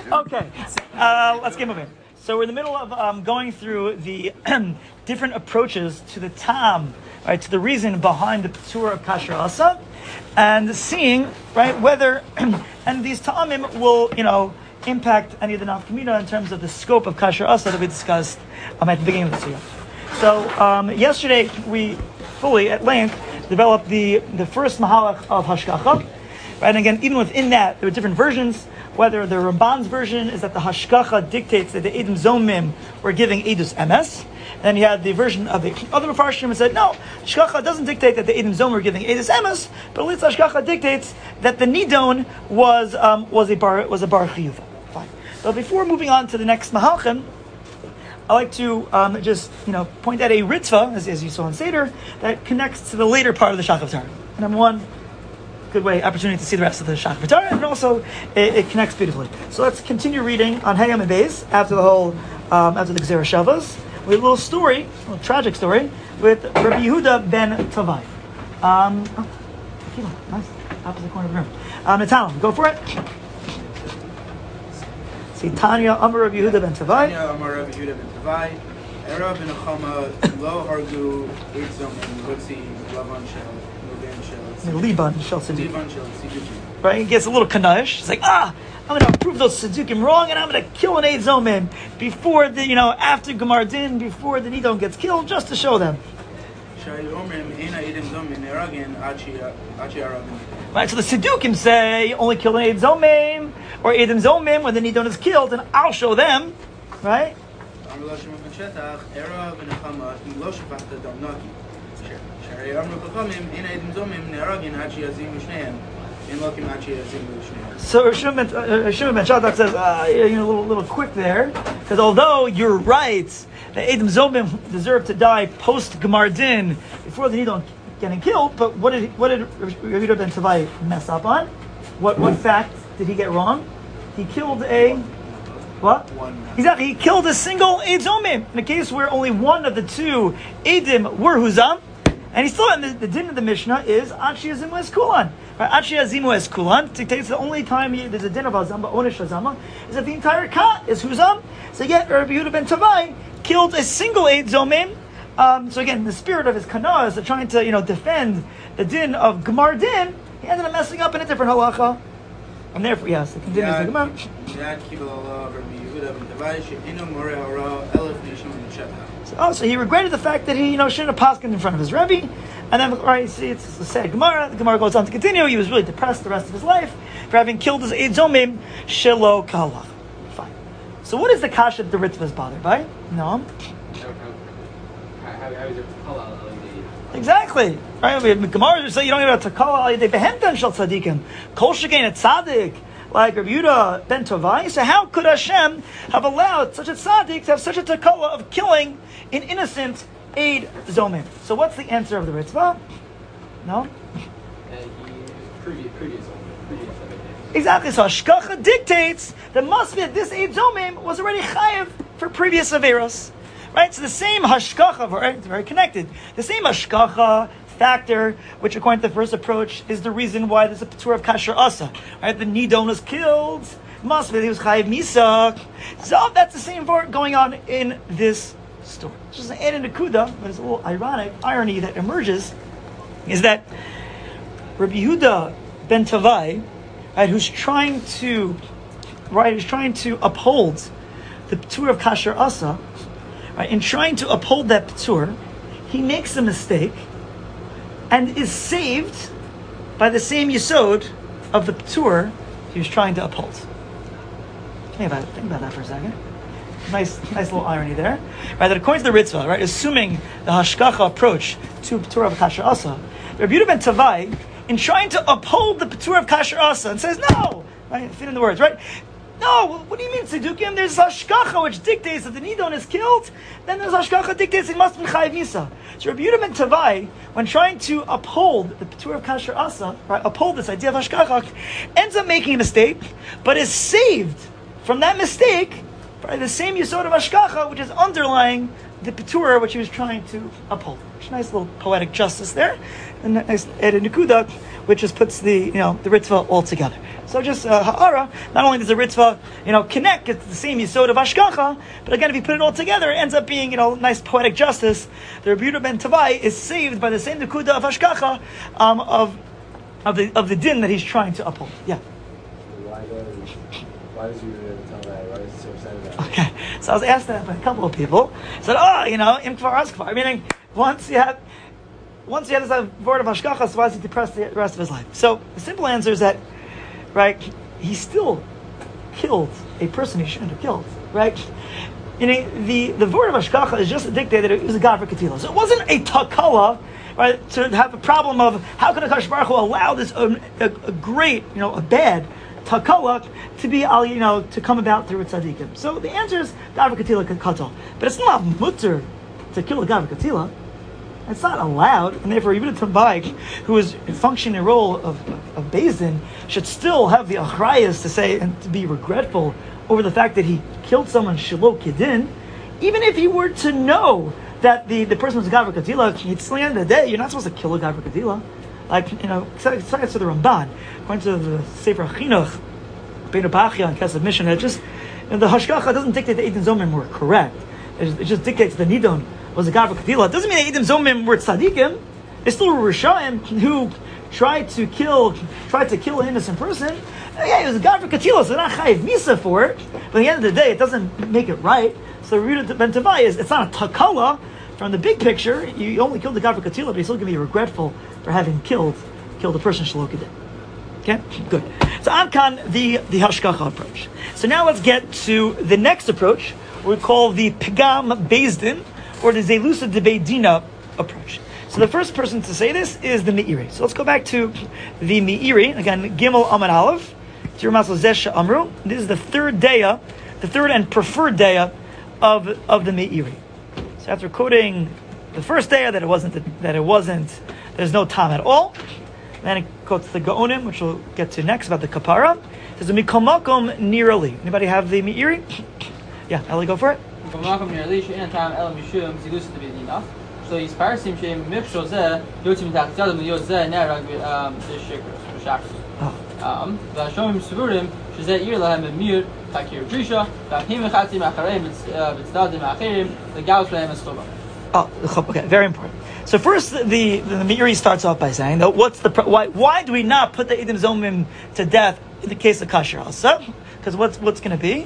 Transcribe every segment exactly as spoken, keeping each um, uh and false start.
Okay, uh, let's get moving. So we're in the middle of um, going through the different approaches to the tam, right, to the reason behind the P'tur of Kasher Asa, and seeing, right, whether, and these ta'amim will, you know, impact any of the nafkamina in terms of the scope of Kasher Asa that we discussed um, at the beginning of the year. So um, yesterday we fully, at length, developed the, the first mahalach of Hashkacha, right, and again, even within that, there were different versions. Whether the Ramban's version is that the Hashkacha dictates that the Eidim Zomim were giving Eidus Emes, and then you had the version of the other Mefarshim and said, no, Hashkacha doesn't dictate that the Eidim Zomim were giving Eidus Emes, but at least Hashkacha dictates that the Nidon was um, was a bar was a bar chiyuva. Fine. But before moving on to the next Mahalchim, I like to um, just you know point out a ritzvah, as, as you saw in Seder, that connects to the later part of the Shachav Torah. Number one, good way, opportunity to see the rest of the Shachav Torah, and also it, it connects beautifully. So let's continue reading on Hayam and Beis after the whole, um, after the Gzera Shavas, with a little story, a little tragic story, with Rabbi Yehuda ben Tavai. Um, oh, tequila, nice, opposite corner of the room. Um, Natalim, go for it. See, Tanya Amar Rabbi Yehuda ben Tavai. Tanya Amar Rabbi Yehuda ben Tavai. Era ben Achama lo hargu eitzom and lutzi lavan shel. Liban shel Tzedukim. Right? He gets a little kanash. He's like, ah, I'm going to prove those Tzedukim wrong, and I'm going to kill an Eid Zomim before the, you know, after Gemar Din, before the Nidon gets killed, just to show them. Right? So the Tzedukim say, only kill an Eid Zomim, or Eidim Zomim when the Nidon is killed, and I'll show them. Right? So Shimon ben Shaddach says, uh, you're a little, little quick there, because although you're right, the Eidim Zomim deserve to die post Gemar Din before the Nidon getting killed, but what did what did Yehuda ben Tavai mess up on? What what fact did he get wrong? He killed a What? One. Exactly. He killed a single Eid Zomim in a case where only one of the two Eidim were Huzam. And he still, and the, the din of the Mishnah is Achi Azimu Es Kulan. Right? Achi Azimu Es Kulan dictates the only time he, there's a din of Azama, Onish Azama, is that the entire Kat is Huzam. So yet, Rabbi Yehuda ben Tavai killed a single Eid Zomim. Um, so again, the spirit of his Kana is trying to, you know, defend the din of Gemar Din. He ended up messing up in a different halacha. And therefore, yes, it continues the Gemara. So, oh, so he regretted the fact that he, you know, shouldn't have paskened in front of his Rebbe. And then, right, see, it's a sad Gemara. The Gemara goes on to continue. He was really depressed the rest of his life for having killed his Eid Zomim, Shelo Kalach. Fine. So what is the kasha that the Ritva is bothered by? No? Exactly. Right? The Gemara say you don't even have to call al yedei behentan shel tzadikim. Kol shekein a tzadik like Rabbi Yehuda ben Tavai. So how could Hashem have allowed such a tzaddik to have such a takala of killing an innocent Eid Zomim? So what's the answer of the Ritva? No? Exactly. So Hashkacha dictates that must be that this Eid Zomim was already chayiv for previous averos. Right? So the same hashkacha, right? It's very connected. The same hashkacha factor, which according to the first approach, is the reason why there's a P'tur of Kasher Asa. Right? The Nidon is killed. Must be that he was chayiv misa. So that's the same part going on in this story. Just an add in the kuda, but it's a little ironic irony that emerges, is that Rabbi Yehuda ben Tavai, right, who's trying to, right, who's trying to uphold the P'tur of Kasher Asa. Right, in trying to uphold that P'tur, he makes a mistake and is saved by the same Yesod of the P'tur he was trying to uphold. Think about it. Think about that for a second. Nice, nice little irony there. Right, that according to the Ritva, right, assuming the Hashkacha approach to P'tur of Kasher Asa, Rabbi Yehuda ben Tavai, in trying to uphold the P'tur of Kasher Asa, and says no, right, fit in the words, right. No, what do you mean Tzedukim? There's Hashkacha which dictates that the Nidon is killed. Then there's Hashkacha dictates it must be Chayiv Misa. So Rabbi Yehuda ben Tavai, when trying to uphold the P'tur of Kasher Asa, right, uphold this idea of Hashkacha, ends up making a mistake, but is saved from that mistake by the same Yesod of Hashkacha, which is underlying the Petura, which he was trying to uphold. Which is a nice little poetic justice there, and a nice Ed Nikuda, which just puts the you know the Ritva all together. So just uh, ha'ara. Not only does the Ritva you know connect, it's the same yisod of Hashgacha, but again, if you put it all together, it ends up being you know nice poetic justice. The Rabbi Yehuda ben Tavai is saved by the same Nikuda of Hashgacha um, of of the of the din that he's trying to uphold. Yeah. Why does why does you tell that? Why is he so upset about it? Okay, so I was asked that by a couple of people. Said, oh, you know, im kvar askvar. Meaning, once you have, once you have this word of hashgacha, so why is he depressed the rest of his life? So the simple answer is that, right, he still killed a person he shouldn't have killed, right? Meaning, the the word of hashgacha is just a dictator that it was a god for katila. So it wasn't a takala, right, to have a problem of how can a Kadosh Baruch Hu allow this um, a, a great, you know, a bad takala to be al you know to come about through tzaddikim. So the answer is gavar katila katal, but it's not mutter to kill a gavar katila. It's not allowed, and therefore even a tambaik who is functioning a role of of Beis Din should still have the achrayas to say and to be regretful over the fact that he killed someone shelo kedin, even if he were to know that the, the person was a gavar katila. It's the end of the day, you're not supposed to kill a gavar katila. Like, you know, it's like to the Ramban, according to the Sefer Chinuch, Bein Bachia and Kesef Mishnah, it just, you know, the Hashgacha doesn't dictate that Eidim Zomim were correct. It just, it just dictates the Nidon was a gavar katila. It doesn't mean that Eidim Zomim were tzaddikim. It's still Rishayim who tried to kill, tried to kill an innocent person. Yeah, it was a gavar katila, so they're not chayiv misa for it. But at the end of the day, it doesn't make it right. So Yehuda ben Tavai is, it's not a takala. From the big picture, you only killed the gavar katila, but you're still going to be regretful for having killed killed the person shalokadin. Okay, good. So Amkan, the the hashgacha approach. So now let's get to the next approach, we call the pigam Beis Din, or the zelusa de beidina approach. So the first person to say this is the Meiri. So let's go back to the Meiri again. Gimel Amud Aleph. Amru. This is the third daya, the third and preferred daya of of the Meiri. So after quoting the first day that it wasn't that it wasn't there's no time at all, then it quotes the Gaonim, which we'll get to next about the kapara. There's a mikomakom nirali. Anybody have the Meiri? Yeah, Eli, go for it. Mikomakom nirali she'en tam el mishum zilus tebedina. So he's parasim she'em mifshol zeh yotzim tachtzadam liyot zeh nerag b'shakros. Um, the Hashomim Sevurim shezeh ir lahem emir takir drisha v'ahim echatzim achareim b'tzdadim achirim legaus lahem eschova. Oh, okay, very important. So first, the the, the Meiri starts off by saying that what's the why why do we not put the Eidim Zomim to death in the case of Kasher Asa? Because what's what's going to be?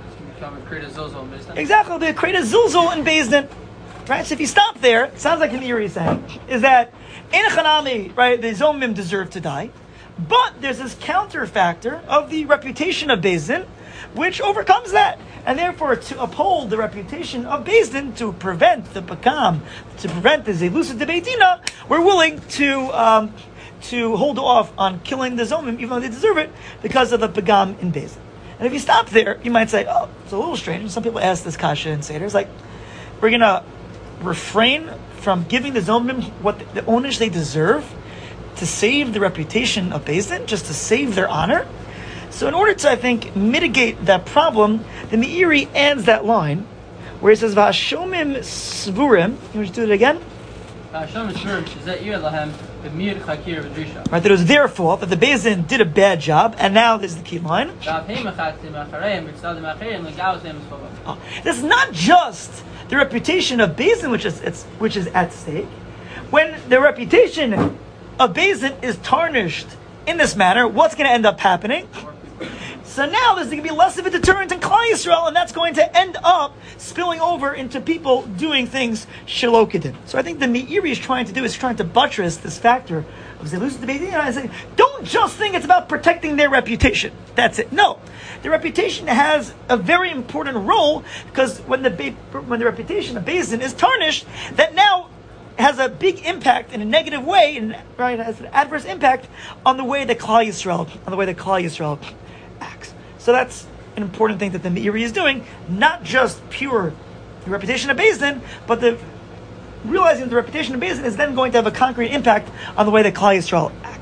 Exactly, the create a zilzul in Beis Din. Right. So if you stop there, it sounds like the Meiri is saying is that in Chanami, right, the Zomim deserve to die. But there's this counter factor of the reputation of Beis Din, which overcomes that. And therefore, to uphold the reputation of Beis Din, to prevent the Pakam, to prevent the Zelusa de Beitina, we're willing to um, to hold off on killing the Zomim, even though they deserve it, because of the Pagam in Beis Din. And if you stop there, you might say, oh, it's a little strange. Some people ask this kasha and say, there's like, we're going to refrain from giving the Zomim what the, the onus they deserve, to save the reputation of Beis Din, just to save their honor. So in order to, I think, mitigate that problem, the Meiri ends that line, where he says, V'hashomim Svurim, you want to do it again? V'hashomim Svurim, shezeh ir lahem b'mir chakir v'drisha. Right, that it was their fault, that the Beis Din did a bad job, and now this is the key line. V'ahim echatzim achareim b'tzdadim achirim legaus lahem eschova. Oh, this is not just the reputation of Beis Din which is, it's, which is at stake. When the reputation of Beis Din is tarnished in this manner, what's going to end up happening? So now there's going to be less of a deterrent in Klal Yisrael, and that's going to end up spilling over into people doing things shelo kedin. So I think the Meiri is trying to do is trying to buttress this factor of Zelusa de Beitin, and I say, don't just think it's about protecting their reputation. That's it. No, the reputation has a very important role, because when the when the reputation of Beis Din is tarnished, that now has a big impact in a negative way, and right, has an adverse impact on the way that Klal Yisrael, on the way that Klal Yisrael acts. So that's an important thing that the Meiri is doing, not just pure the reputation of Beis Din, but the realizing that the reputation of Beis Din is then going to have a concrete impact on the way that Klal Yisrael acts.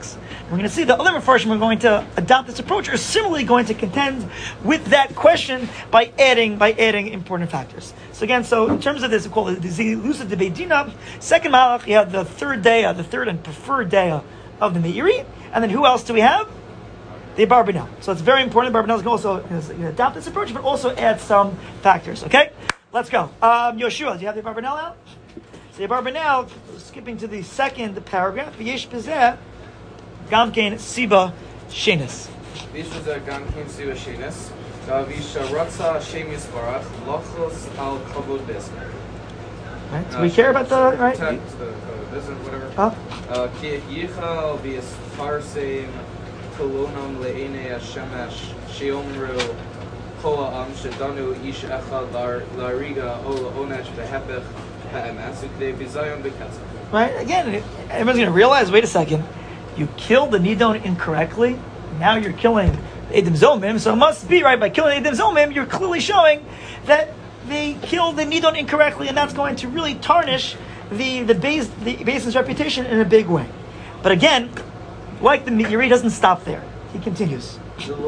We're going to see the other Mepharshim are going to adopt this approach, are similarly going to contend with that question by adding by adding important factors. So again, so in terms of this, we call it the Zilusa de Beidina. Second Malach, you have the third day, the third and preferred day of the Meiri. And then who else do we have? The Abarbanel. So it's very important. The Abarbanel is going to also you know, adopt this approach, but also add some factors. Okay? Let's go. Um, Yoshua, do you have the Abarbanel out? So the Abarbanel, skipping to the second paragraph, V'yesh Pezeh, Gamkein Siba Shenis. V'yesh Pezeh Gamkein Siba Shenis. V'yesh Ratza Hashem Yisbarach, Lochos Al Kavod Bezeh. Right? So we care about the, right? Text, the Bezeh, whatever. Huh? Ki Yichal V'yis Farseim Kolonam Le'enei HaShemesh Sheomru Kol Ha'am Shedanu Ish Echad Lariga Ol Onesh Behepech Ha'emes Ukdei Bizayon B'Ketzah. Right? Again, everyone's going to realize, wait a second, you killed the Nidon incorrectly, now you're killing the Edom Zomim, so it must be, right, by killing the Edom Zomim, you're clearly showing that they killed the Nidon incorrectly, and that's going to really tarnish the the base the basin's reputation in a big way. But again, like the Meiri, doesn't stop there. He continues.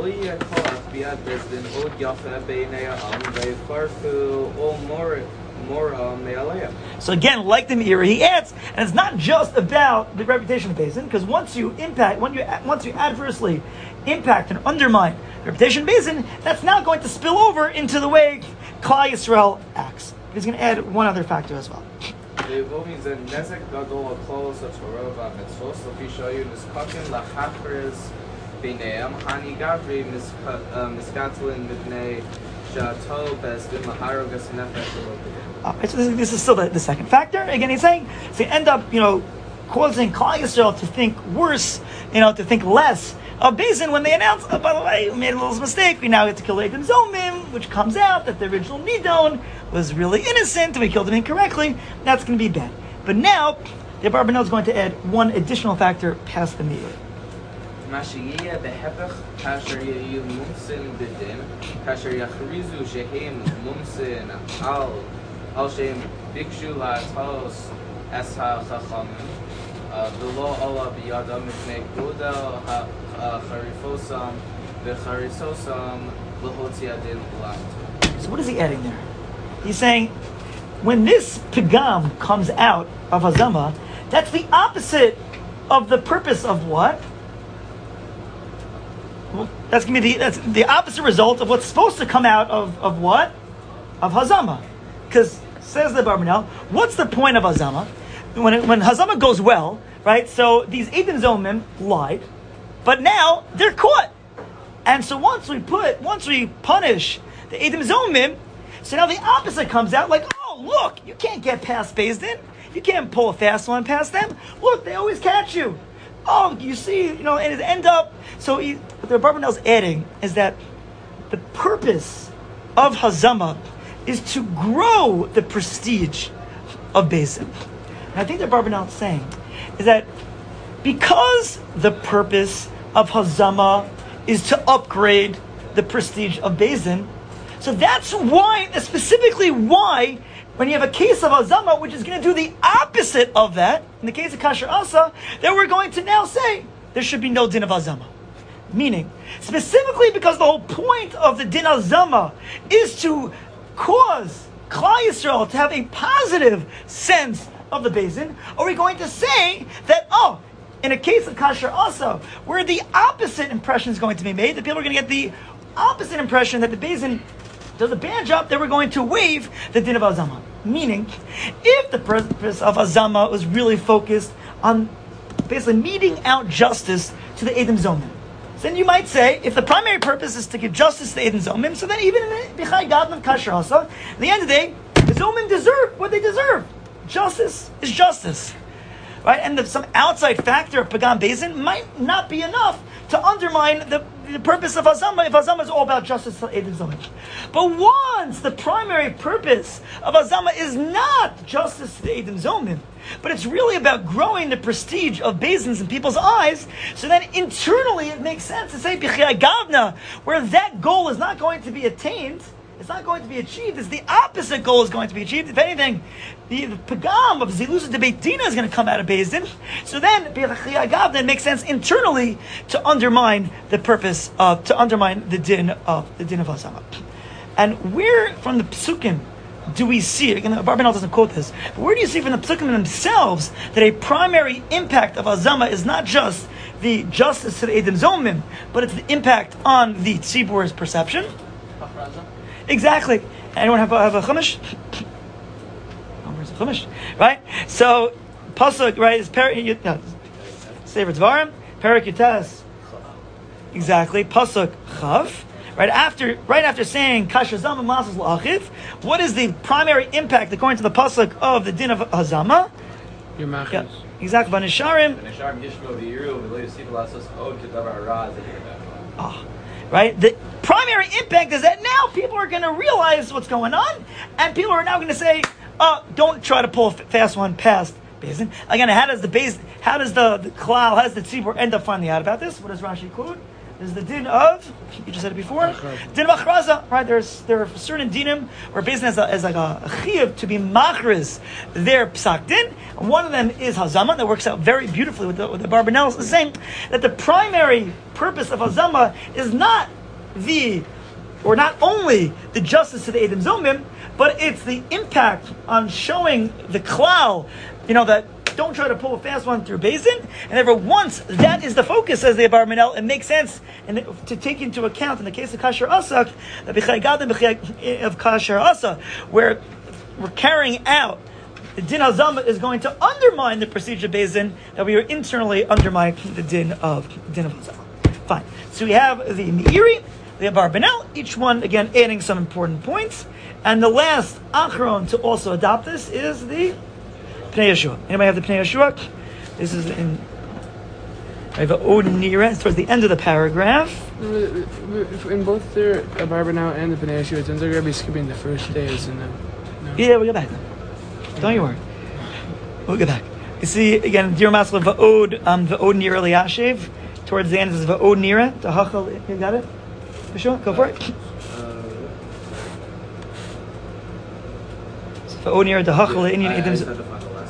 So again, like the Meiri, he adds, and it's not just about the reputation of the basin, because once you impact, when you once you adversely impact and undermine the reputation of the basin, that's not going to spill over into the way Klal Yisrael acts. He's going to add one other factor as well. Uh, so this, this is still the, the second factor. Again, he's saying so you end up, you know, causing Klal Yisrael to think worse, you know, to think less of Bezin when they announce, oh, by the way, we made a little mistake. We now get to kill Edom Zomim, which comes out that the original Nidon was really innocent and we killed him incorrectly. That's going to be bad. But now, the Abarbanel is going to add one additional factor past the Meiri. Mashiach behepech kasher yeyu mumsin b'din kasher yachrizu shehem mumsin al al shehem bikshu la'atos es ha'chachamim v'lo ola b'yadam mipnei godel ha'charifosam v'charisosam l'hotzi adin u'lat. So what is he adding there? He's saying, when this pigam comes out of Hazama, that's the opposite of the purpose of what? Well, that's going to be the that's the opposite result of what's supposed to come out of, of what? Of Hazama. Because, says the Abarbanel, what's the point of Hazama? When it, when Hazama goes well, right, so these Edom Zomim lied, but now they're caught. And so once we put, once we punish the Edom Zomim, so now the opposite comes out, like, oh, look, you can't get past Beis Din. You can't pull a fast one past them. Look, they always catch you. Oh, you see, you know, and it end up, so he, what the Abarbanel's adding is that the purpose of Hazama is to grow the prestige of Beis Din. And I think the Abarbanel is saying is that because the purpose of Hazama is to upgrade the prestige of Beis Din, so that's why, specifically why, when you have a case of Hazama, which is going to do the opposite of that, in the case of Kasher Asa, then we're going to now say there should be no din of Hazama. Meaning, specifically because the whole point of the din of Hazama is to cause Klal Yisrael to have a positive sense of the Beis Din, are we going to say that, oh, in a case of Kasher Asa, where the opposite impression is going to be made, that people are going to get the opposite impression that the Beis Din does a bad job, then we're going to waive the din of Hazama. Meaning, if the purpose of Hazama was really focused on basically meting out justice to the Edom Zomim, then you might say, if the primary purpose is to give justice to the Edom Zomim, so then even in B'chai Gadlan Kasher Asa, at the end of the day, the Zomim deserve what they deserve. Justice is justice. Right? And the, some outside factor of Pagam Beis Din might not be enough to undermine the, the purpose of Hazama if Hazama is all about justice to Edom Zomim. But once the primary purpose of Hazama is not justice to the Edom Zomim, but it's really about growing the prestige of Beis Din in people's eyes, so then internally it makes sense to say B'chai Gavna, where that goal is not going to be attained, is not going to be achieved, is the opposite goal is going to be achieved. If anything, the, the pagam of Zilusa de Beit Dina is going to come out of Beis Din. So then, then makes sense internally to undermine the purpose of, to undermine the din of the din of Hazama. And where from the Psukim do we see, again, Barbanel doesn't quote this, but where do you see from the Psukim themselves that a primary impact of Hazama is not just the justice to the Edom Zomim, but it's the impact on the Tzibur's perception? Exactly. Anyone have, have a chumash? Oh, where's the chumash? Right? So, pasuk, right, is per, you, no, Sefer Dvarim, Perik Yutas. Exactly. Pasuk Chav. Right after, right after saying Kasher Zama Masas La'achiv, what is the primary impact according to the pasuk of the din of Hazama? Your machas. Yeah, exactly. Banisharim. Ah, right. The primary impact is that now people are going to realize what's going on, and people are now going to say, "Oh, don't try to pull a fast one past Bezin." Again, how does the base? How does the the klal? How does the tzibur end up finding out about this? What does Rashi quote? There's the din of, you just said it before, din of achraza, right? There's there are certain dinim where Beis Din has, as like a, a chiyuv to be machriz their psak din. And one of them is hazama that works out very beautifully with the, with the Barbanel. It's saying that the primary purpose of hazama is not the, or not only the justice to the Edom Zomim, but it's the impact on showing the klal, you know, that don't try to pull a fast one through Beis Din. And therefore, once that is the focus, says the Abarbanel, it makes sense and to take into account in the case of Kasher Asa, the B'chai Gadim of Kasher Asa, where we're carrying out the Din Hazama is going to undermine the procedure of Beis Din, that we are internally undermining the Din of Din of Hazama. Fine. So we have the Meiri, the Abarbanel, each one again adding some important points, and the last Achron to also adopt this is the Pnei Yeshua. Anybody have the Pnei Yeshua? This is in I have Od Nira. It's towards the end of the paragraph. In both the Abarbanel and the Pnei Yeshua, it sounds like we're going to be skipping the first days. And then, no. Yeah, we'll get back. Don't you worry. We'll get back. You see, again, Dir Masla Va'od, um, Va'od Nira Liyashiv. Towards the end, it says Va'od Nira. Tahachal, you got it? Yeshua, go for it. Va'od Nira Tahachal, Indian Edom.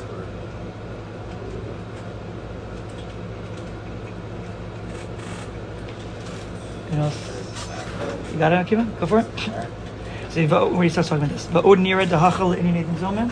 You got it, Akiva? Go for it. So where he starts talking about this. Va'od nira dahachal in Edom Zomim.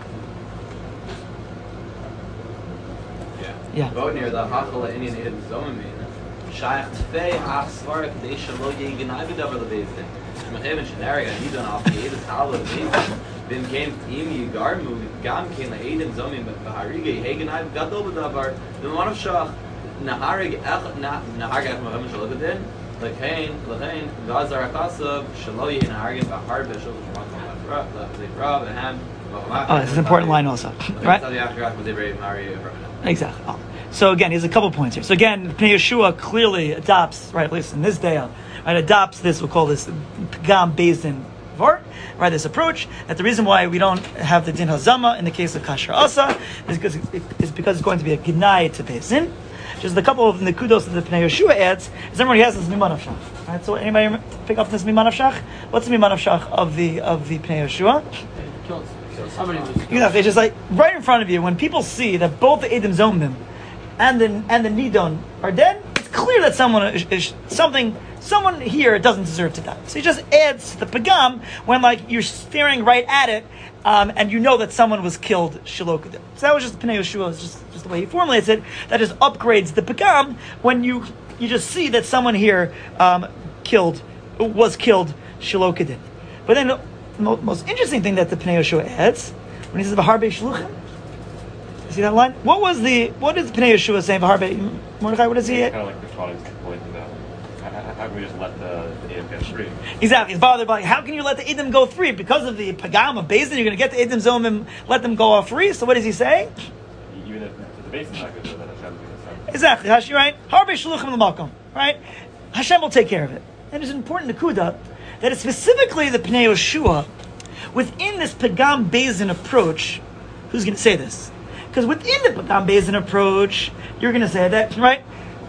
Yeah. Yeah. Va'od nira dahachal in Edom Zomim. Shaykh tfei ach svark deisha lo yeginai b'davar lebeis din. Shmechem and Shenariga nidon al ke'edes hala lebeis. Vim kein im yigarmu gam kein le'edom Zomim b'hariga yeginai b'gadol b'davar. V'manav shach naharig ech naharig ech mechem shalog din. L'kein, l'kein, gazar akasav, shalo yin hargin b'har b'shul l'shmak l'hem. Oh, this is an important line also, right? Exactly. Oh. So again, here's a couple points here. So again, Pnei Yeshua clearly adopts, right, at least in this day, right, adopts this, we'll call this Pagam Beis Din Vart, right, this approach, that the reason why we don't have the Din Hazama in the case of Kasher Asa is because, is because it's going to be a Gnai to Beis Din. Just a couple of nekudos that the Pnei Yeshua adds is everybody has this Miman Avshach. Right, so anybody pick up this Miman Avshach? What's the Miman Avshach of the of the Pnei Yeshua? Exactly. It's just like right in front of you, when people see that both the Edom Zomim and the and the Nidon are dead, it's clear that someone is, is something someone here doesn't deserve to die. So he just adds to the Pagam when like you're staring right at it. Um, and you know that someone was killed Shilokadim. So that was just Pnei Yeshua, just, just the way he formulates it. That just upgrades the Pagam when you you just see that someone here um, killed was killed Shilokadim. But then the mo- most interesting thing that the Pnei Yeshua adds when he says V'harbe Shluchim. You see that line? What was the what is Pnei Yeshua saying? V'harbe Mordechai. What does he? Kind of like the colleagues point about. How can we just let the, the Edom get free? Exactly. He's bothered by how can you let the Edom go free? Because of the Pagam of Beis Din, you're going to get the Edom Zomim, let them go off free. So what does he say? Even if the Beis Din's not good, then Hashem is going to send. Exactly. Hashi, right? Harbe Shluchim l'makom. Right? Hashem will take care of it. And it's an important nekuda that it's specifically the Pnei Yeshua within this Pagam Beis Din approach. Who's going to say this? Because within the Pagam Beis Din approach, you're going to say that, right?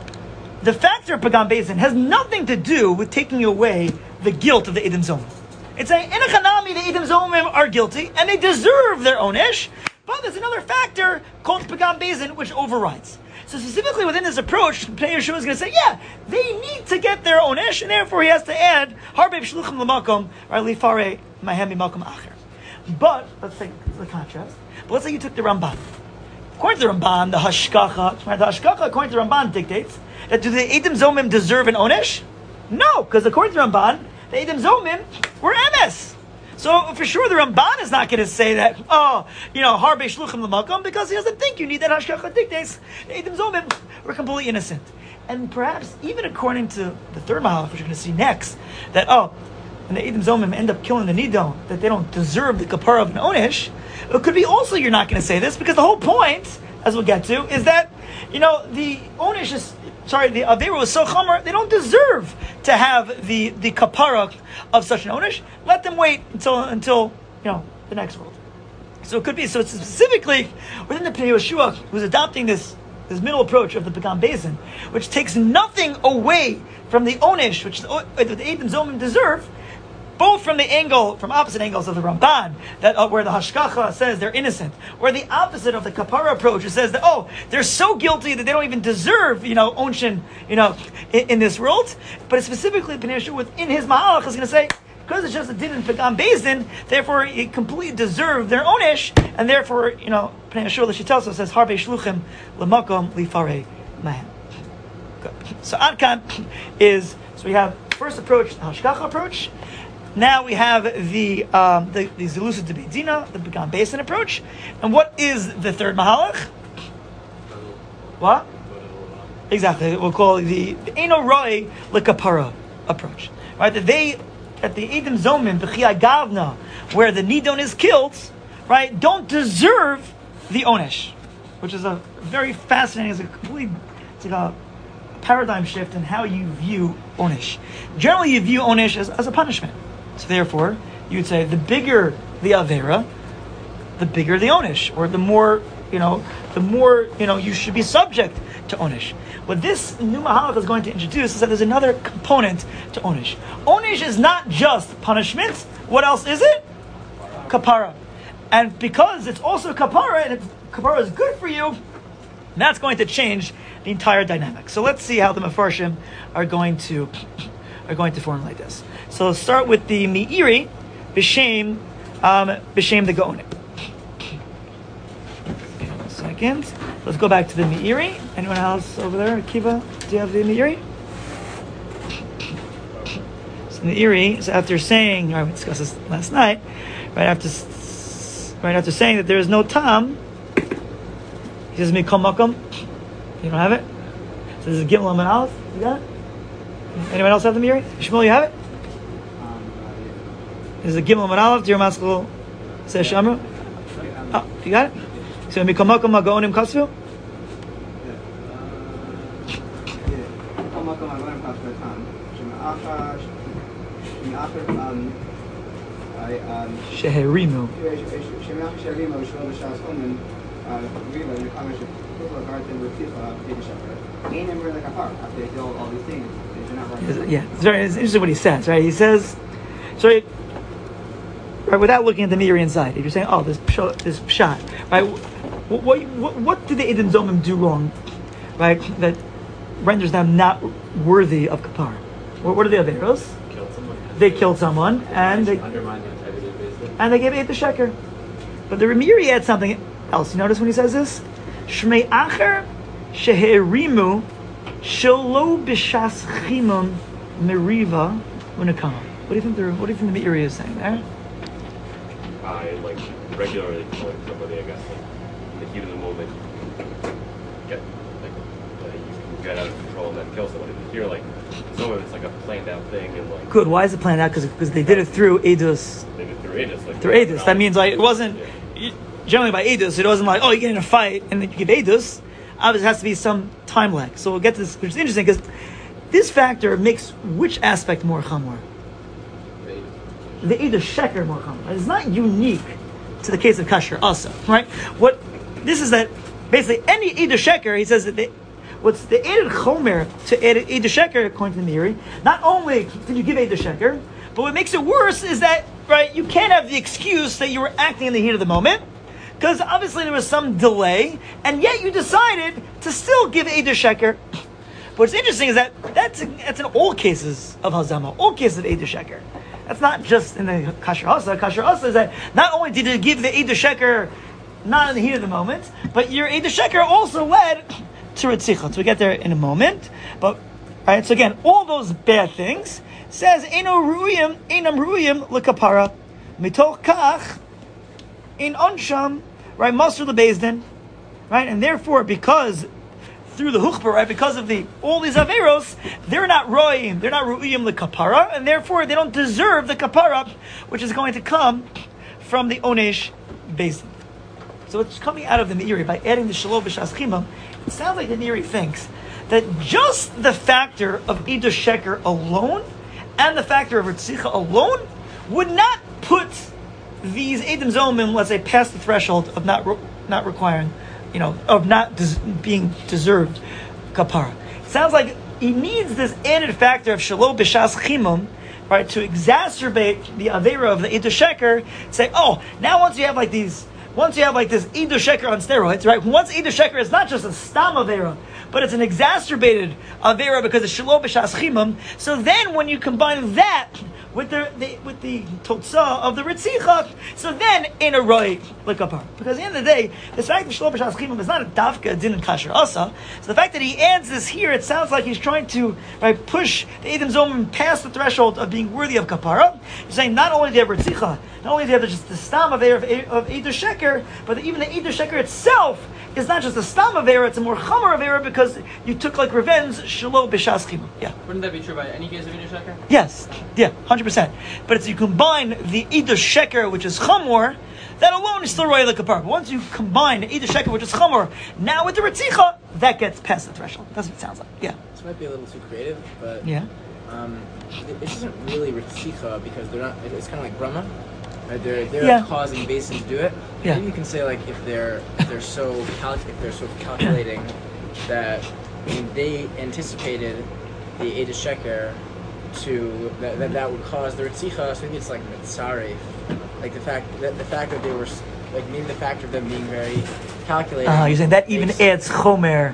The factor of Pagam Beis Din has nothing to do with taking away the guilt of the Edom Zomim. It's saying in a chanami the Edom Zomim are guilty and they deserve their onesh, but there's another factor called Pagam Bezin which overrides. So specifically within this approach, Pnei Yeshua is going to say, yeah, they need to get their onesh, and therefore he has to add Harbe Shluchim Lamakom or Lifare Mahemi Makom Acher. But let's take the contrast. But let's say you took the Ramban. According to the Ramban, the Hashkacha, the Hashkacha, according to the Ramban, dictates that do the Edom Zomim deserve an onesh? No, because according to the Ramban, the Edom Zomim were M S. So for sure the Ramban is not going to say that, oh, you know, Harbe Shluchim L'Makom, because he doesn't think you need that Hashkacha dictates. The Edom Zomim were completely innocent. And perhaps even according to the third Mahalach, which you're going to see next, that, oh, and the Edom Zomim end up killing the Nidon, that they don't deserve the Kapara of an Onesh, it could be also you're not going to say this, because the whole point, as we'll get to, is that, you know, the Onesh is, sorry, the Avera was so chomer, they don't deserve to have the, the kapara of such an onesh. Let them wait until, until, you know, the next world. So it could be, so it's specifically within the Pnei Yeshua, who's adopting this, this middle approach of the Pagam Bezin, which takes nothing away from the onesh, which the, the Edom Zomim deserve, both from the angle, from opposite angles of the Ramban, that uh, where the Hashkacha says they're innocent, or the opposite of the Kapara approach, it says that, oh, they're so guilty that they don't even deserve, you know, Onshin, you know, in, in this world. But specifically, Pnei Yeshua within his Mahalach is going to say, because it's just a din in Pagam Bezin, therefore it completely deserved their onesh, and therefore, you know, Pnei Yeshua L'Shitelso says, Harbe Shluchim L'Makom Lifare Mahem. Good. So Adkan is, so we have first approach, the Hashkacha approach. Now we have the um, the, the Zelusa de Beidina, the Pagam Bezin approach. And what is the third Mahalach? What? Exactly. We'll call it the Eino Roi L'Kapara approach. Right? That they, at the Edom Zomim, the B'chiyai Gavna, where the Nidon is killed, right, don't deserve the Onesh. Which is a very fascinating, it's a complete, it's like a paradigm shift in how you view Onesh. Generally you view Onesh as, as a punishment. So therefore, you would say the bigger the Avera, the bigger the Onesh, or the more, you know, the more, you know, you should be subject to Onesh. What this new Mahalach is going to introduce is that there's another component to Onesh. Onesh is not just punishment. What else is it? Kapara. And because it's also Kapara, and if Kapara is good for you, that's going to change the entire dynamic. So let's see how the Mefarshim are going to are going to formulate this. So let's start with the Meiri, B'Shem, um, B'Shem the Gaonim. Okay, one second. Let's go back to the Meiri. Anyone else over there? Akiva, do you have the Meiri? So the Meiri, so after saying, right, we discussed this last night, right after, right after saying that there is no tam, he says Mikol Makom. You don't have it? So this is Gimel and Aleph. You got it? Anyone else have the Meiri? Shmuel, you have it? This is a Gimel and Aleph. Dear Maskul says Shamru. Oh, you got it? So Mikol Makom Magonim Kasvu? Sheherimu. Yeah, it's very it's interesting what he says, right? He says, so it, right, without looking at the Meiri inside, if you're saying, oh, this this shot, right? What what what, what did the Edom Zomim do wrong, right? That renders them not worthy of kapara. What, what are the averos? Killed someone. They killed someone, and they undermined the integrity of the and they gave eight the sheker. But the Meiri adds something else. You notice when he says this? Shmei acher sheherimu shelo b'shas chimon meriva unakama. What do you think the What do you think the Meiri is saying there? I like regularly killing somebody, I guess, like in the heat of the moment, get like uh, you can get out of control and then kill somebody. But here, like some of it's like a planned out thing, and like Good. Why is it planned out? Because because they did it through edus. they did through Aegis, like Through edus. That means like it wasn't Yeah. generally by edus. It wasn't like, oh, you get in a fight and then you give edus. Obviously, it has to be some time lag. So we'll get to this, which is interesting because this factor makes which aspect more chamor? The edus sheker more chamor. It's not unique to the case of kasher also, right? What this is that basically any edus sheker, he says that they, what's the edus chomer to edus sheker according to the Meiri, not only did you give edus sheker, But what makes it worse is that, right, you can't have the excuse that you were acting in the heat of the moment, because obviously there was some delay, and yet you decided to still give Eidah Sheker. What's interesting is that that's, that's in all cases of Hazama, all cases of Eidah Sheker. That's not just in the Kasher Hasa. Kasher Hasa is that not only did you give the Eidah Sheker not in the heat of the moment, but your Eidah Sheker also led to Ritzicha. So we get there in a moment. But, right, so again, all those bad things, says, Eino Ru'uyim, Einam Ru'uyim L'Kapara, Mitoch Kach, in Onsham, right, Masr L'Bezdin, right, and therefore, because through the Huchbar, right, because of the all these Averos, they're not Ro'im, they're not Ru'uyim L'Kapara, and therefore they don't deserve the Kapara, which is going to come from the Onesh Bezdin. So it's coming out of the Meiri by adding the Shalom B'Shas Chimam. It sounds like the Meiri thinks that just the factor of Eidah Sheker alone and the factor of Ritzicha alone would not put these Eidim Zomim, let's say, past the threshold of not re- not requiring, you know, of not des- being deserved kapara. It sounds like he needs this added factor of Shalom B'Shas Chimam, right, to exacerbate the Avera of the Eidah Sheker. Say, oh, now once you have like these. Once you have like this Eidah Sheker on steroids, right? Once Eidah Sheker is not just a stam Avera, but it's an exacerbated Avera because it's Shalom B'Shas Chimam. So then when you combine that with the, the with the Totzah of the Ritzicha, so then in a Roy L'Kapar. Because at the end of the day, the fact that Shalom B'Shas Chimam is not a Davka Din and Kasher Asa. So the fact that he adds this here, it sounds like he's trying to, right, push the Eidim Zomim past the threshold of being worthy of Kapara. He's saying not only do you have Ritzicha, not only do you have just the stam of Eidah Sheker, but even the Eidah Sheker itself is not just a stam Avera, it's a more Chamor Avera because you took like revenge, Shalom B'Shas Chimam. Yeah. Wouldn't that be true by any case of Eidah Sheker? Yes. Yeah, one hundred percent. But it's you combine the Eidah Sheker, which is Chamor, that alone is still Roy L'Kapar. But once you combine the Eidah Sheker, which is Chamor, now with the Ritzicha, that gets past the threshold. That's what it sounds like. Yeah. This might be a little too creative, but yeah. Um, it, this isn't really Ritzicha because they're not, it's kind of like Brahma. Right? They're they're Yeah. causing Basin to do it. Yeah. Maybe you can say like if they're if they're so cal- if they're so calculating that I mean, they anticipated the Eidah Sheker to that, that that would cause the Ritzicha. So maybe it's like Mitzaref, like the fact that the fact that they were s- like maybe the factor of them being very calculating. Uh, you're saying that even based- adds Chomer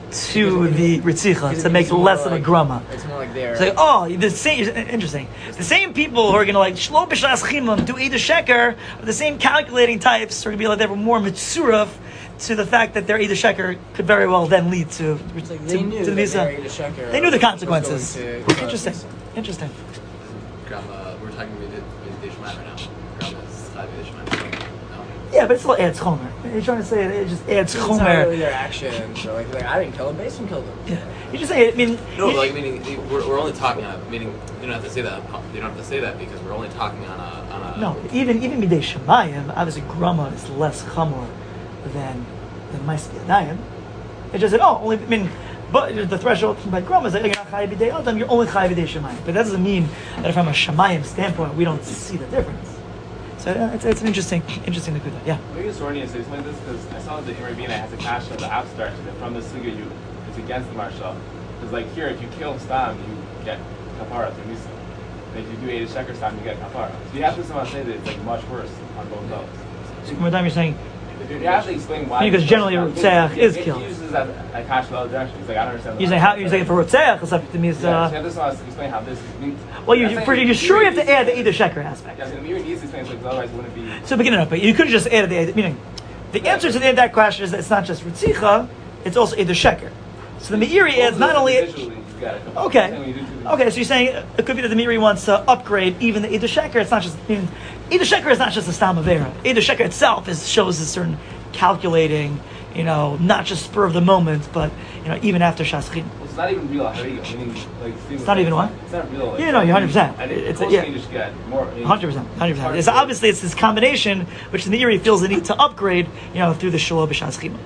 to Because the it- Ritzicha because to it make makes it more less of a like- grama. It's more like they're It's like, oh, the same, interesting. The same people who are going to like Shalom B'Shas Chimam do Eidah Sheker are the same calculating types who are going to be like they were more mitzuraf to the fact that their Eidah Sheker could very well then lead to, It's like to, they knew to the that Misa. their Eidah Sheker They knew the was consequences. going to cause Interesting. Misa. Interesting. Grandma, we're talking about Eidah Shemayim right now. Grandma's Chai Eidah Shemayim. No. Yeah, but it still adds Chomer. You're trying to say it, it just adds It's not really Chomer. their actions. So like, like I didn't kill him, Basin killed him. Yeah. You just say, I mean, No, you- but like meaning we're, we're only talking on meaning you don't have to say that you don't have to say that because we're only talking on a on a no, even even Midei Shemayim, obviously Grama is less Chamor than than Ma'aseh Yadayim. It just said, oh, only I mean, but the threshold by Grama is like you're not Chayav B'dei Adam, you're only Chayav B'dei Shemayim. But that doesn't mean that from a Shemayim standpoint we don't see the difference. So yeah, it's, it's an interesting interesting Nakuda. Yeah. I think it's Sornian to explain this because I saw that in Rabina has a cash of the abstract that from the Suga you it's against the Marshal. Because like here, if you kill Stam, you get Kapara through Misa. And if you do Eidah Sheker Stam, you get Kapara. So you have to somehow say that it's like much worse on both levels. So one more time you're saying, You have to explain why. Because generally It- Rotzeach it- is it killed. uses as a cash of the other direction. He's like, I don't understand. the you're saying how logic. you're saying for Rotzeach, it's up to me. Yeah, Uh, so you have to somehow explain how this. I mean, well, you I'm you saying for, the you're sure you have to Meiri add the needs Eidah Sheker aspect. Yes, and the Meiri needs to explain because otherwise it wouldn't be. So beginning up, but you could have just added the meaning. The answer to the, that question is that it's not just Ritzicha, it's also Eidah Sheker. So the Meiri adds not only. Visually, you got it. Okay. And when you do two- Okay, so you're saying it could be that the Meiri wants to upgrade even the Eidah Sheker. It's not just. I mean, Eidah Sheker is not just a Stam Avera. Eidah Sheker itself is, shows a certain calculating, you know, not just spur of the moment, but you know, even after Shaschin. It's not even real Hariga. Meaning, like, It's not even what? It's not real. Like, Yeah, no, you're one hundred percent. And it, It's it's a- yeah. you just get more. I mean, one hundred percent. one hundred it's hard percent. It's to- obviously it's this combination which the Meiri feels the need to upgrade, you know, through the Shalom B'Shas Chimam.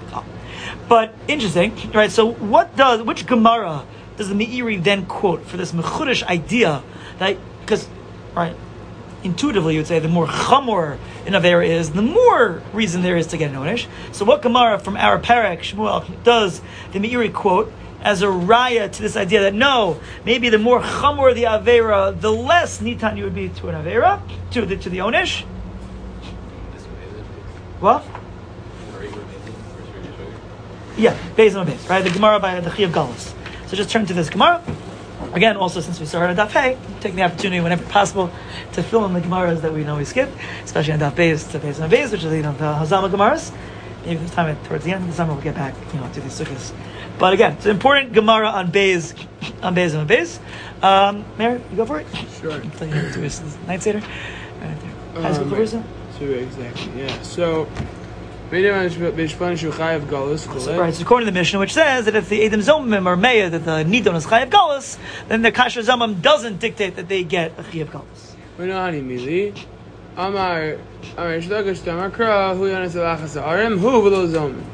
But interesting, right? So what does which Gemara does the Meiri then quote for this mechudesh idea that because right intuitively you would say the more chamor an avera is, the more reason there is to get an onish. So what Gemara from our parak Shmuel does the Meiri quote as a raya to this idea that no, maybe the more chamor the avera, the less nitan you would be to an avera, to the to the onish. What? Yeah, based on base, right? The Gemara by the Chi of Galus. So just turn to this Gemara. Again, also since we started on Daf Hey, take the opportunity whenever possible to fill in the Gemaras that we know we skip, especially on Daf Beis to Beis on Beis, which is you know the Hazama Gemaras. Maybe this time towards the end of the summer we'll get back, you know, to these sukkahs. But again, it's an important Gemara on Beis, on Beis and on Beis. Um, Mary, you go for it. Sure. I'll tell you how to do this night seder. Right there. High school Um, Chavrusa? So exactly, yeah. So, right, so according to the Mishnah, which says that if the Edom Zomim are Meya, that the Nidon is Chayav Galus, then the Kasher Zomim doesn't dictate that they get a Chayav Galus. we know how to mili. Amar, Amar Shlagash Tamakra, Hu Yonas Alachas Arim, Hu Velo Zomin.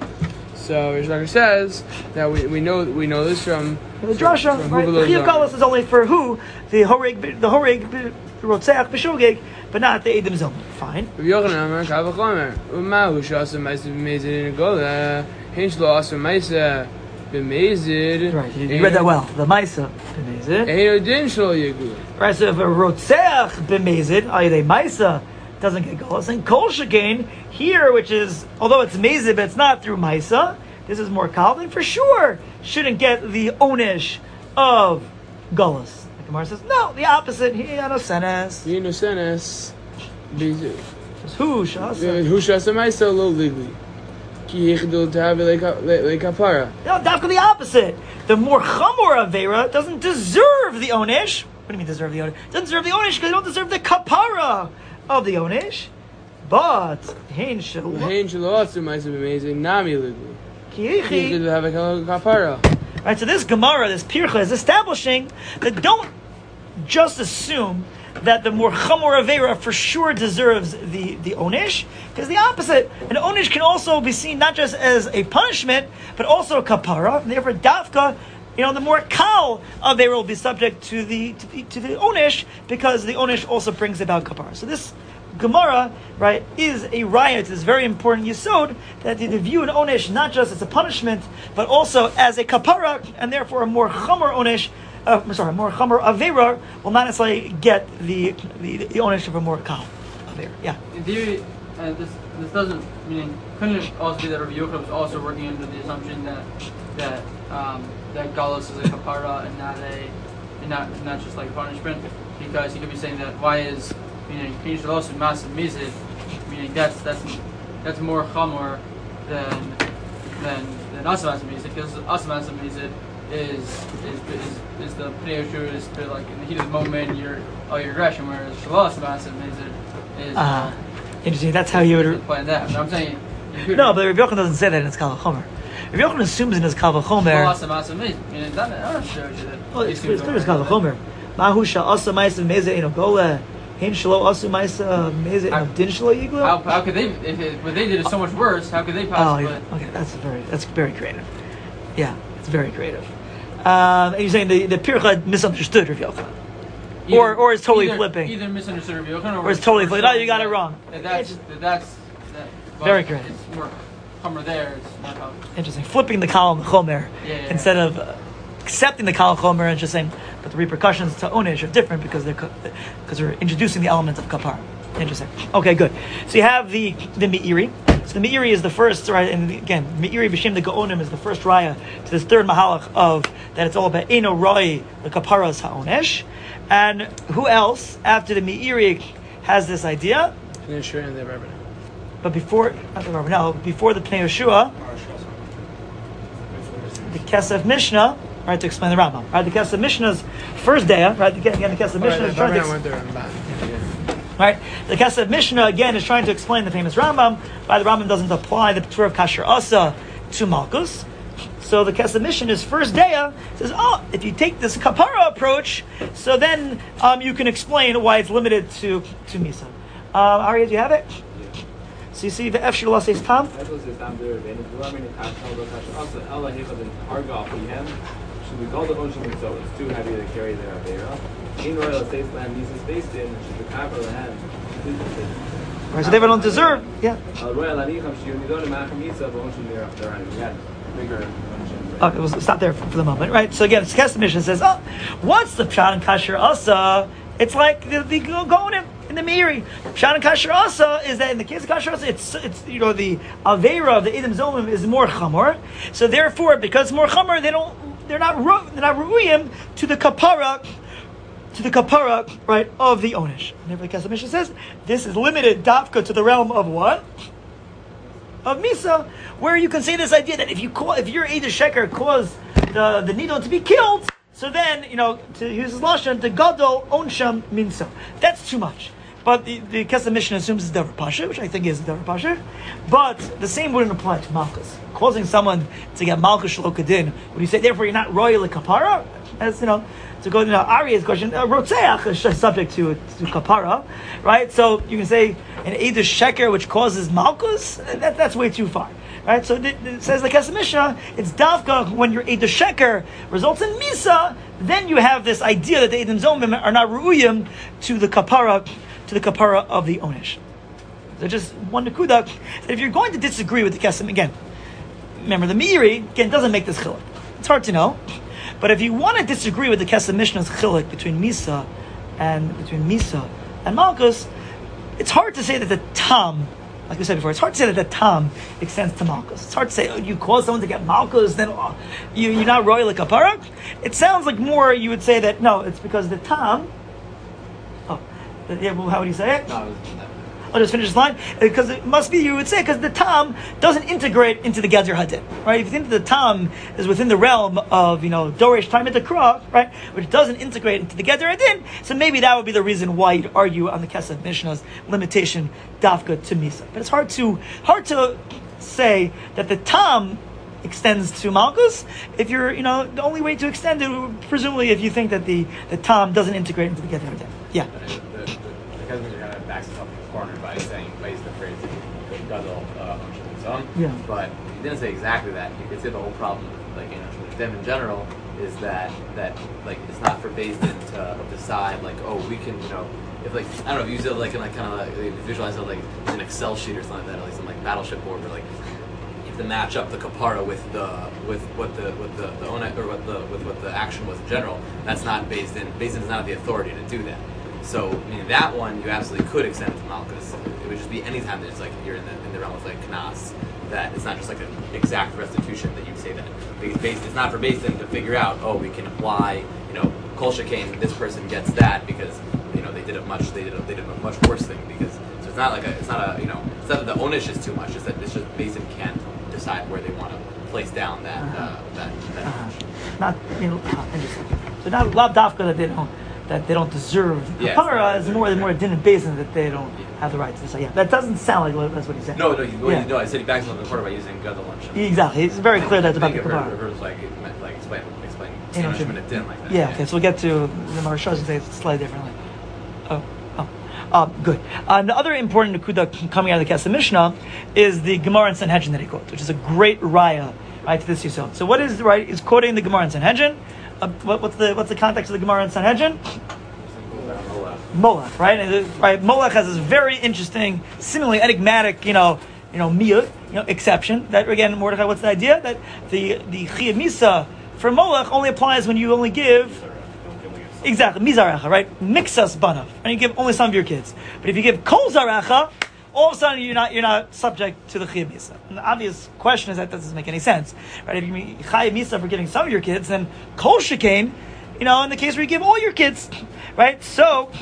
So Rish Lakish says that we, we know we know this from The drasha, from right? The Hu Velo Chayav Zomin. Galus is only for who? The Horeg, the Horeg, the Rotzeach, B'Shogeg, but not the Edom Zomim. Fine. Rabbi Yochanan Amar Kav Chomer, Uma Hu Shasa Ma'aseh B'Mezid in Gola, Hein Shlo Asa Ma'aseh B'Mezid. Right, you, you read that well. The Maisa B'Mezid. Hein Odin Shlo Yegul. Right, so if a Rotzeach B'Mezid, that is Maisa, doesn't get Galus, and Kol Shekain here, which is, although it's Mezid, but it's not through Maisa, this is more Kal, then for sure shouldn't get the Onish of Galus. The Gemara says, no, the opposite. He Anosenes. Yinosenes. B'Mezid. Who Shasa? Hu Shasa Ma'aseh Lo Ligli. Ki Yichidul Tavi Lekapara. No, Dafka the opposite. The more Chamor Avera doesn't deserve the Onish. What do you mean deserve the Onish? Doesn't deserve the Onish because they don't deserve the Kapara of the Onish. But Hein Shelo. Hein Shlo Asa Ma'aseh B'Mezid Nami Ligli. Ki Yichi. Yichidul Tavi Lekapara. Right, so this Gemara, this Pircha, is establishing that don't just assume that the more Chamor Avera for sure deserves the, the Onish, because the opposite, an Onish can also be seen not just as a punishment, but also a Kapara, and therefore Dafka, you know, the more Kal Avera will be subject to the, to the, to the Onish, because the Onish also brings about Kapara. So this Gemara, right, is a riot, is very important yesod, that they view an Onish not just as a punishment, but also as a Kapara, and therefore a more Chamor Onish, Uh, I'm sorry, more Chamor Avera will not necessarily get the the, the ownership of a more Kal Avera. Yeah. In theory, uh, this this doesn't mean couldn't it also be that Rabbi Yochanan was also working under the assumption that that um, that Galus is a kapara and not a and not not just like a punishment, because he could be saying that why is meaning King Shalosh massive mizid, meaning that's that's that's more chamor than than than Asamas mizid, because Asamas mizid is is is is the Pnei Yehoshua is the, like in the heat of the moment you're oh your aggression, whereas Shalosh massive mizid is Uh, uh, interesting. That's how you would. plan that. But I'm saying you could, No, but Rabbi Yochanan doesn't say that in his Kal Vachomer. Rabbi Yochanan assumes in his Kal Vachomer. Shalosh massive mizid. I mean, that I'm not sure that. Well, it's clear it's clear it's Kal Vachomer. Mahu sha'asa ma'isa meza eno gola. Hein shelo asu ma'isa meza eno din shelo yiglu. How, how could they? If it, what they did is so much worse, how could they Oh, possibly? yeah. Okay, that's very that's very creative. Yeah, it's very creative. Um, and you're saying the the Pircha misunderstood Rabbi Yochanan. Either- or or it's totally either, flipping. Either misunderstood Rabbi Yochanan, Or it's totally flipping. No, you got it wrong. That that's that that's that, well, Very correct. It's more Hummer there. It's not how. Interesting. Flipping the column chomer Yeah, yeah, instead of uh, accepting the column chomer and just saying, but the repercussions to onish are different because they're because they're introducing the element of kapar. Interesting. Okay, good. So you have the the meiri. So the meiri is the first, right? And again, meiri b'shem the gaonim is the first raya to this third mahalach of that it's all about eno roi the kaparas haonesh. And who else after the meiri has this idea? Pnei Yehoshua and the Rabbanah. But before, not the no, before the Pnei Yehoshua, the Kesef Mishnah, right, to explain the Rambam. Right, the Kesef Mishnah's first day, right, again, again the Kesef Mishnah is trying to ex- right, the Kesef Mishnah again is trying to explain the famous Rambam. Why the Rambam doesn't apply the Torah of Kasher Asa to Malkus. So the Kesef Mishnah's first day says, oh, if you take this kapara approach, so then um, you can explain why it's limited to to Misa. Um, Aryeh, do you have it? So you see the F Shul says Tam. Should we call the ocean so it's too heavy to carry their avera? In royal estates land uses based in should the capital hand. Right, so they don't deserve. Yeah. Royal anicham should you don't imagine mitzvah but ocean there there and we had bigger ocean Okay, we'll stop there for, for the moment, right? So again, Kesef Mishnah says, oh, what's the Pshat and Kasher Asa? It's like the, the Gonim in the Meiri. Pshat and Kasher Asa is that in the case of Kasher Asa, it's, it's, you know, the Aveira of the Edom Zomim is more Chamor. So therefore, because it's more Chamor, they don't, they're not, they're not Ru'uyim to the Kapara, to the Kapara, right, of the Onish. And the Kesef Mishnah says, this is limited, Dafka, to the realm of what? Of Misa, where you can say this idea that if you call, if your Eidah Sheker caused the, the Nidon to be killed, so then, you know, to use his Lashon, the Gadol Onsham Minsa. That's too much. But the, the Kesef Mishnah assumes it's Davar Pasha, which I think is Davar Pasha. But the same wouldn't apply to Malchus. Causing someone to get Malchus Shalokadin, would you say, therefore, you're not royal Kapara? As, you know, to go to you know, Arya's question, uh, Rotzeach is subject to, to Kapara, right? So you can say an Eidah Sheker which causes Malchus, that, that's way too far. Right, so it, it says the Kesef Mishnah, it's Davka when your Eidah Sheker results in Misa, then you have this idea that the Edom Zomim are not Ru'uyim to the Kapara, to the Kapara of the Onish. So just one Nakuda, that if you're going to disagree with the Kesef, again, remember the Meiri, again, doesn't make this chiluk. It's hard to know. But if you want to disagree with the Kesef Mishnah's chiluk between Misa and between Misa and Malchus, it's hard to say that the Tam, like we said before, it's hard to say that the Tam extends to Malchus. It's hard to say, oh, you cause someone to get Malchus, then oh, you, you're not royal like Kapara. It sounds like more you would say that, no, it's because the Tam, oh, the, yeah, well, how would you say it? No, it was, I'll just finish this line. Because it must be, you would say, because the Tam doesn't integrate into the Gezer Hadin, right? If you think that the Tam is within the realm of, you know, Doresh Time at the Kra, right? Which doesn't integrate into the Gezer Hadin, so maybe that would be the reason why you'd argue on the Kesef Mishnah's limitation, Dafka to Misa. But it's hard to, hard to say that the Tam extends to Malchus. If you're, you know, the only way to extend it, presumably if you think that the, the Tam doesn't integrate into the Gezer Hadin. Yeah. The, the, the, the Kesef Mishnah kind of backs itself in the corner by saying, by using the phrase, Gadol Onsham. Yeah. But he didn't say exactly that. You could say the whole problem, like, you know, with them in general, is that, that like, it's not for Beis Din to decide, like, oh, we can, you know, if, like, I don't know, if you use it, like, in, like, kind of, like, visualize it, like, an Excel sheet or something like that, or, like, some, like, battleship board, where, like, you have to match up the kapara with the, with what the, with the, the own, or what the, with what the action was in general. That's not Beis Din. Beis Din is not the authority to do that. So, I mean, that one, you absolutely could extend it to Malchus. It would just be any time that it's, like, you're in the, in the realm of, like, Knas, that it's not just, like, an exact restitution that you say that. Because it's not for Beis Din to figure out, oh, we can apply, you know, Kol Shekain, this person gets that because, you know, they did a much, they did a, they did a much worse thing. Because, so it's not like a, it's not a, you know, it's not that the Onish is too much, it's that it's just Beis Din can't decide where they want to place down that, uh-huh. uh, that, that uh-huh. Not, you know, interesting. So not Lav Dafka that they don't, that they don't deserve yeah, kapara is more than more din and basin that they don't yeah. have the right to decide. Yeah, that doesn't sound like what, that's what he said. No, no, you, yeah. no. I said he backs up the corner by using Gadol Onsham. Exactly, it's very clear that's about the kapara. kapara. It was like it meant like explain, explain, Onsham a din like that. Yeah, yeah. Okay, so we'll get to the Maharshal and say it's slightly differently. Oh, oh, um, good. Uh, the other important nekuda coming out of the Kesef Mishnah is the Gemara in Sanhedrin that he quotes, which is a great raya, right, to this yisod. So what is the right? He's quoting the Gemara in Sanhedrin. Uh, what, what's the what's the context of the Gemara in Sanhedrin? Molech, right? And, right? Molech has this very interesting, seemingly enigmatic, you know, you know, miyut, you know, exception. That again, Mordechai, what's the idea? That the the chiyuv misa for Molech only applies when you only give exactly mizarecha, right? Mixas banav, and you give only some of your kids. But if you give kol zarecha, all of a sudden you're not you're not subject to the chiyuv misa. And the obvious question is that doesn't make any sense, right? If you mean chiyuv misa for giving some of your kids, then kol shekain, you know, in the case where you give all your kids, right? So.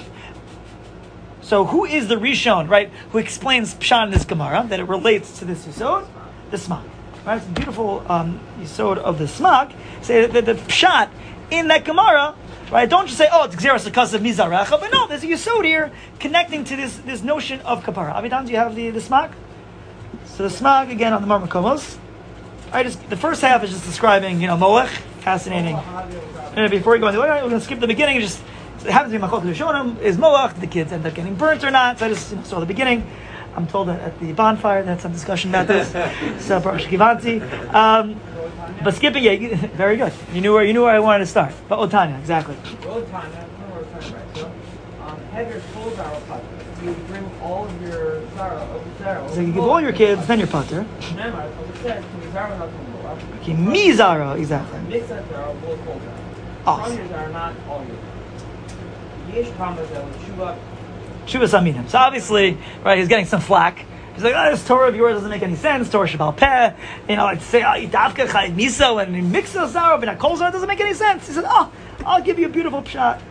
So who is the Rishon, right, who explains Pshat in this Gemara, that it relates to this Yisod? The Smag. Right? It's a beautiful um, Yisod of the Smag. Say that the, the Pshat in that Gemara, right, don't just say, oh, it's Xeris because of Mizarecha, but no, there's a Yisod here connecting to this, this notion of Kapara. Avidan, do you have the, the Smag? So the Smag, again, on the Mar Makomos. Right, just, the first half is just describing, you know, Molech, fascinating. And before we go into it, we're going to skip the beginning and just it happens to be Machlokas Rishonim, is Molech, the kids end up getting burnt or not. So I just you know, saw the beginning. I'm told that at the bonfire, they had some discussion about this. So, Baruch Kivanti. Um, but skipping, yeah, very good. You knew where you knew where I wanted to start. But Otanya, exactly. Otanya, I don't know what we're talking about. So, um, have your full zara pot. You bring all of your zara of zara. So you give all your kids, then you're pater. Remember, it says, "Zara not Okay, mi zara, exactly. Mix that zara with full zara. Awesome. Some years are not all yours. Yesh Thomas that was Shuva. Shuvas Aminim. So obviously, right, he's getting some flack. He's like, oh, this Torah of yours doesn't make any sense. Torah Shabbal Peh. You know, like to say, Itavka Chayv Miso and mix the Zara, but Kol Zara doesn't make any sense. He said, oh, I'll give you a beautiful pshat.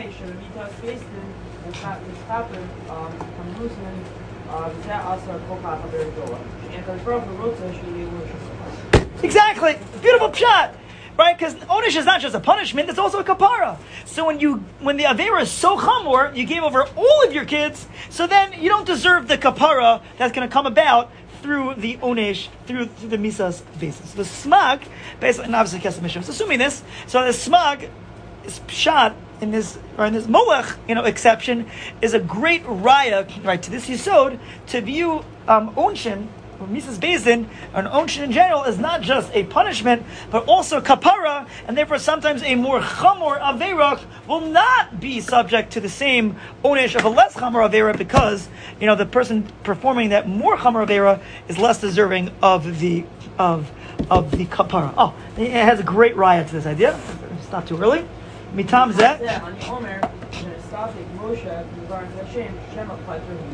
Exactly. Beautiful pshat. Right? Because Onish is not just a punishment, it's also a kapara. So when you when the Avera is so chamor, you gave over all of your kids, so then you don't deserve the kapara that's going to come about through the Onish, through, through the Misas basis. The Smag, basically, and obviously Kesef Mishnah is assuming this, so the Smag is pshat in this, or in this Molech, you know, exception, is a great raya, right, to this Yisod, to view um, Onshin, or Misas Bezin, and Onshin in general, is not just a punishment, but also kapara, and therefore sometimes a more chamor Aveirach will not be subject to the same Onish of a less chamor Aveirah, because, you know, the person performing that more chamor Aveirah is less deserving of the, of, of the kapara. Oh, it has a great raya to this idea. It's not too early. Mitam zeh. On the Omer, the Stafik Moshe, the Baruch Hashem, Shem applied to him.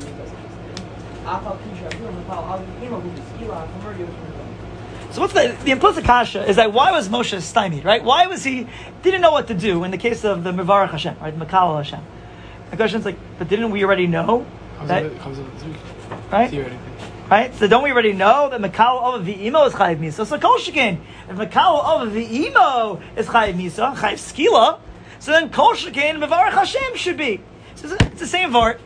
So what's the the implicit kasha is that why was Moshe stymied, right? Why was he didn't know what to do in the case of the Mevarach Hashem, right? Makal Hashem. The question is like, but didn't we already know that? Right? Right? So don't we already know that Makal of the Imo is Chayiv Misa? So Kol Shekin, if Makal of the Imo is Chayiv Misa, Chayiv Skila, so then Kol Shekin Mevarach Hashem should be. So it's the same vart.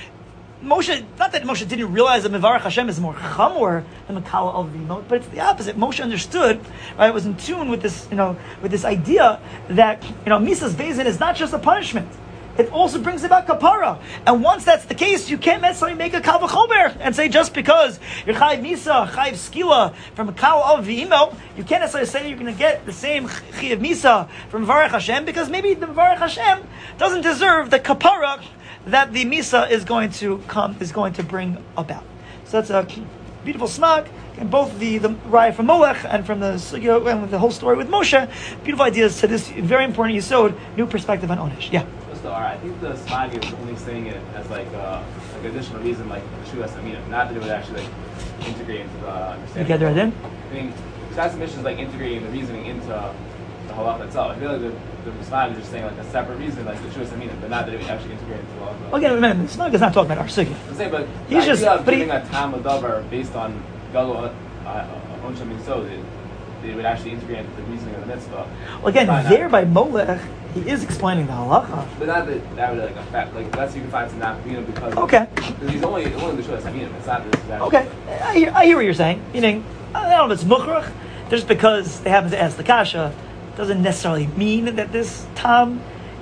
Moshe, not that Moshe didn't realize that Mevarach Hashem is more chamor than Makala of the Imo, but it's the opposite. Moshe understood, right? Was in tune with this, you know, with this idea that, you know, Misas Bezin is not just a punishment; it also brings about kapara. And once that's the case, you can't necessarily make a kal v'chomer and say just because you're chayiv misa, chayiv skila from Makala of the Imo, you can't necessarily say you're going to get the same chayiv misa from Mevarach Hashem, because maybe the Mevarach Hashem doesn't deserve the kapara that the Misa is going to come, is going to bring about. So that's a beautiful smag, and both the, the Raya from Molech and from the Sugya and the whole story with Moshe, beautiful ideas to this very important Yisod, new perspective on Onish. Yeah? I think the smag is only saying it as like a like additional reason, like Shuas Amina, not that it would actually like integrate into the understanding. You get there then? I mean, Shuas Amina is like integrating the reasoning into the halacha itself. I feel like the the Smag is just saying like a separate reason, like the Shuas Amina, but not that it would actually integrate into the halacha. Again, remember, the Smag is not talking about our Sugya. I'm saying, but he's the just idea of but giving he, a tam davar based on galu onsham mitzvot, it it would actually integrate into the reasoning of the mitzvah. Well, again, there by Molech, he is explaining the halacha. But not that that would like affect, like that's you can find some nafkamina because okay, because he's only only the Shuas Amina. It's not this. Exactly. Okay, I hear, I hear what you're saying. Meaning, I don't know if it's mukhrach, just because they happen to ask the kasha, doesn't necessarily mean that this tam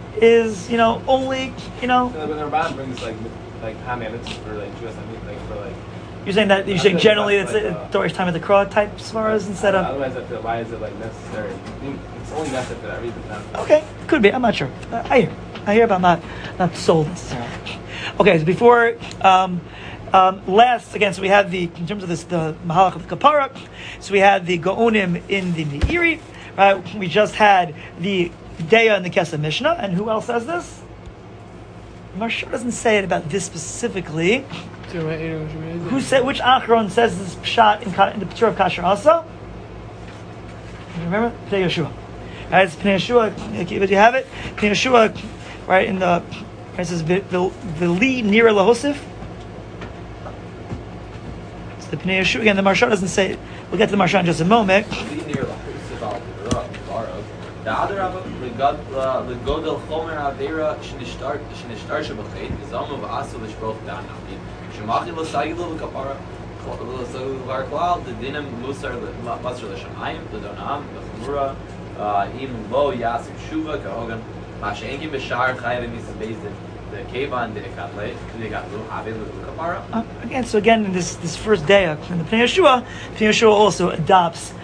is, you know, only, you know. So when the Ramban brings like like hamamitzvah for like Shuas Amina, like for like. You're saying that you're saying generally it's like, a uh, Dorish time of the Krah type svaras instead of. Otherwise, I feel why is it like necessary? I mean, it's only necessary for that reason. Not Okay, could be. I'm not sure. Uh, I hear. I hear, but I'm not not sold necessarily. Okay, so before um, um, last again, so we had the in terms of this the Mahalach of the Kapara. So we had the Gaonim in the Meiri. Right. We just had the Deya in the Kesef Mishnah, and who else says this? Marsha doesn't say it about this specifically. Who said which Achron says this pshat in, in the picture of Kasher Asa? You remember? Pnei Yeshua. Right, it's Pnei Yeshua. But you have it. Pnei Yeshua, right in the right, it says V'li Nira Lahosif. It's the Pnei Yeshua again. The Marsha doesn't say it. We'll get to the Marsha in just a moment. The other the God the Godel Chomer Avera Shnishtar Shnishtar Shabachet is Zama Vasu Lishbroch Dan Nabi. Shemachil Sagilu Kapara Var Klal the Dinam Musar Masar Shamayim the Donam the Chumura Im Lo Yasim Shuva Kahogan Mashenkim Bishar Chayav Misas Bezdin the Kevan the Ekatle the Gatlu Avelu Kapara. Again, so again in this this first day in the Pnei Yeshua, Pnei Yeshua also adopts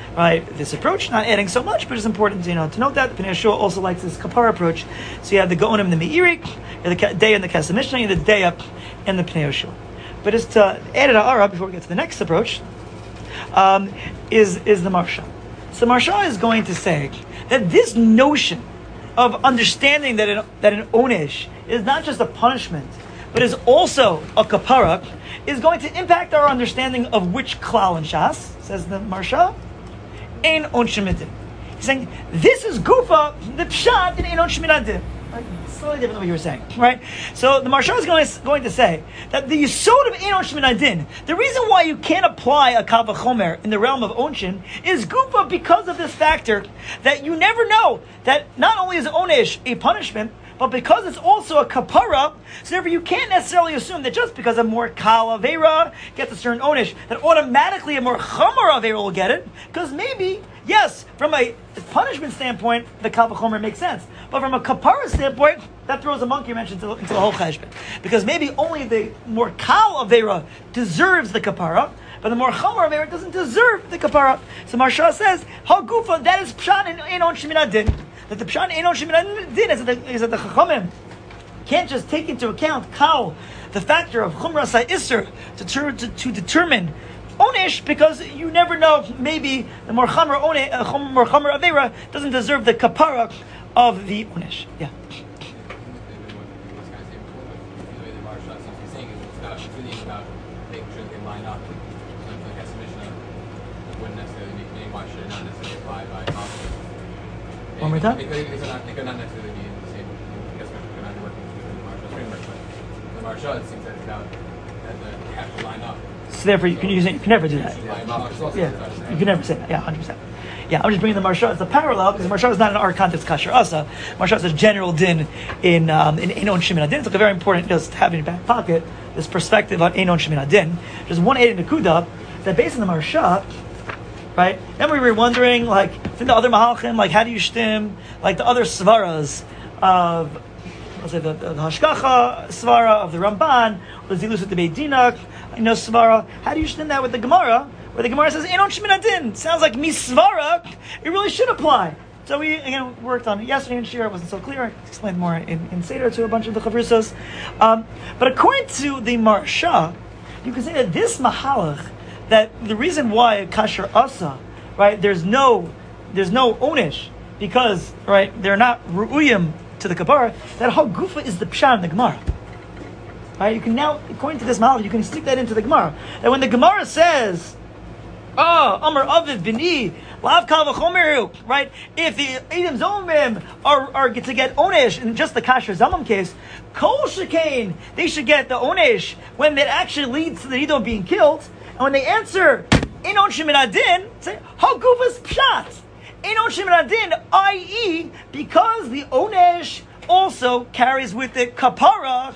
right, this approach, not adding so much, but it's important, you know, to note that. The Pnei Yehoshua also likes this kapara approach. So you have the Gaonim and the Meiri, the day in the Kesef Mishnah, and the day up in the Pnei Yehoshua. But just to add it ara before we get to the next approach, um, is is the Marsha. So Marsha is going to say that this notion of understanding that an, that an onesh is not just a punishment, but is also a kapara, is going to impact our understanding of which klal in Shas, says the Marsha, ein onshim midin. He's saying, this is gufa, the pshat in ein onshim midin. Right? Slightly different than what you were saying, right? So the Marsha is going to, going to say that the yisod of ein onshim midin, the reason why you can't apply a kal v'chomer in the realm of onshin is gufa because of this factor that you never know that not only is onesh a punishment, but because it's also a kapara, so therefore you can't necessarily assume that just because a more kal avera gets a certain onish, that automatically a more chomer avera will get it. Because maybe, yes, from a punishment standpoint, the kal v'chomer makes sense. But from a kapara standpoint, that throws a monkey wrench into, into the whole cheshbon. Because maybe only the more kal avera deserves the kapara, but the more chomer avera doesn't deserve the kapara. So Marsha says, ha gufa, that is pshat in ein onshim min adin. That the pshat ein onshim min adin is that the, is that the chachamim can't just take into account kal, the factor of chumras ha'isser, to, to, to, to determine onish, because you never know, maybe the more chomer onish, uh, more chomer avera doesn't deserve the kapara of the onish. Yeah. One more time? It could, it could, not, it could not necessarily be the same. I guess it could not be working with the Marsha framework, but the Marsha, it seems that it's about that the, you have to line up. So therefore, you can use it. You can never do that. Yeah, you can never say that. Yeah, one hundred percent. Yeah, I'm just bringing the Marsha as a parallel because the Marsha is not in our context kasher asa. Marsha is a general din in um, in ein onshim min adin. It's like a very important just to have in your back pocket this perspective on ein onshim min adin. There's one eight in Nakuda that based on the Marsha. Right? Then we were wondering, like, in the other Mahalchim, like, how do you shtim, like the other svaras of, let's say, the, the, the Hashkacha svara of the Ramban, or the Zilus of the Beit Dinah, you know, svara. How do you shtim that with the Gemara, where the Gemara says, Ein onshim min adin? Sounds like mi svara, it really should apply. So we, again, worked on it yesterday in Shira, it wasn't so clear. I explained more in, in Seder to a bunch of the Chavrusos. Um, but according to the Marsha, you can say that this Mahalach, that the reason why kasher asa, right, there's no, there's no onish, because, right, they're not ru'uyim to the kapara, that whole gufa is the pshat in the Gemara. Right, you can now, according to this model, you can stick that into the Gemara. That when the Gemara says, oh, Amar Aviv Bini, Lav Kal V'chomer, right, if the Eidim Zomim are, are to get onish in just the kasher zamam case, Kol Shekain, they should get the onish when it actually leads to the Eidim being killed. And when they answer, Ein onshim min adin, say, ha gufas pshat. Ein onshim min adin, that is, because the onesh also carries with it kapara,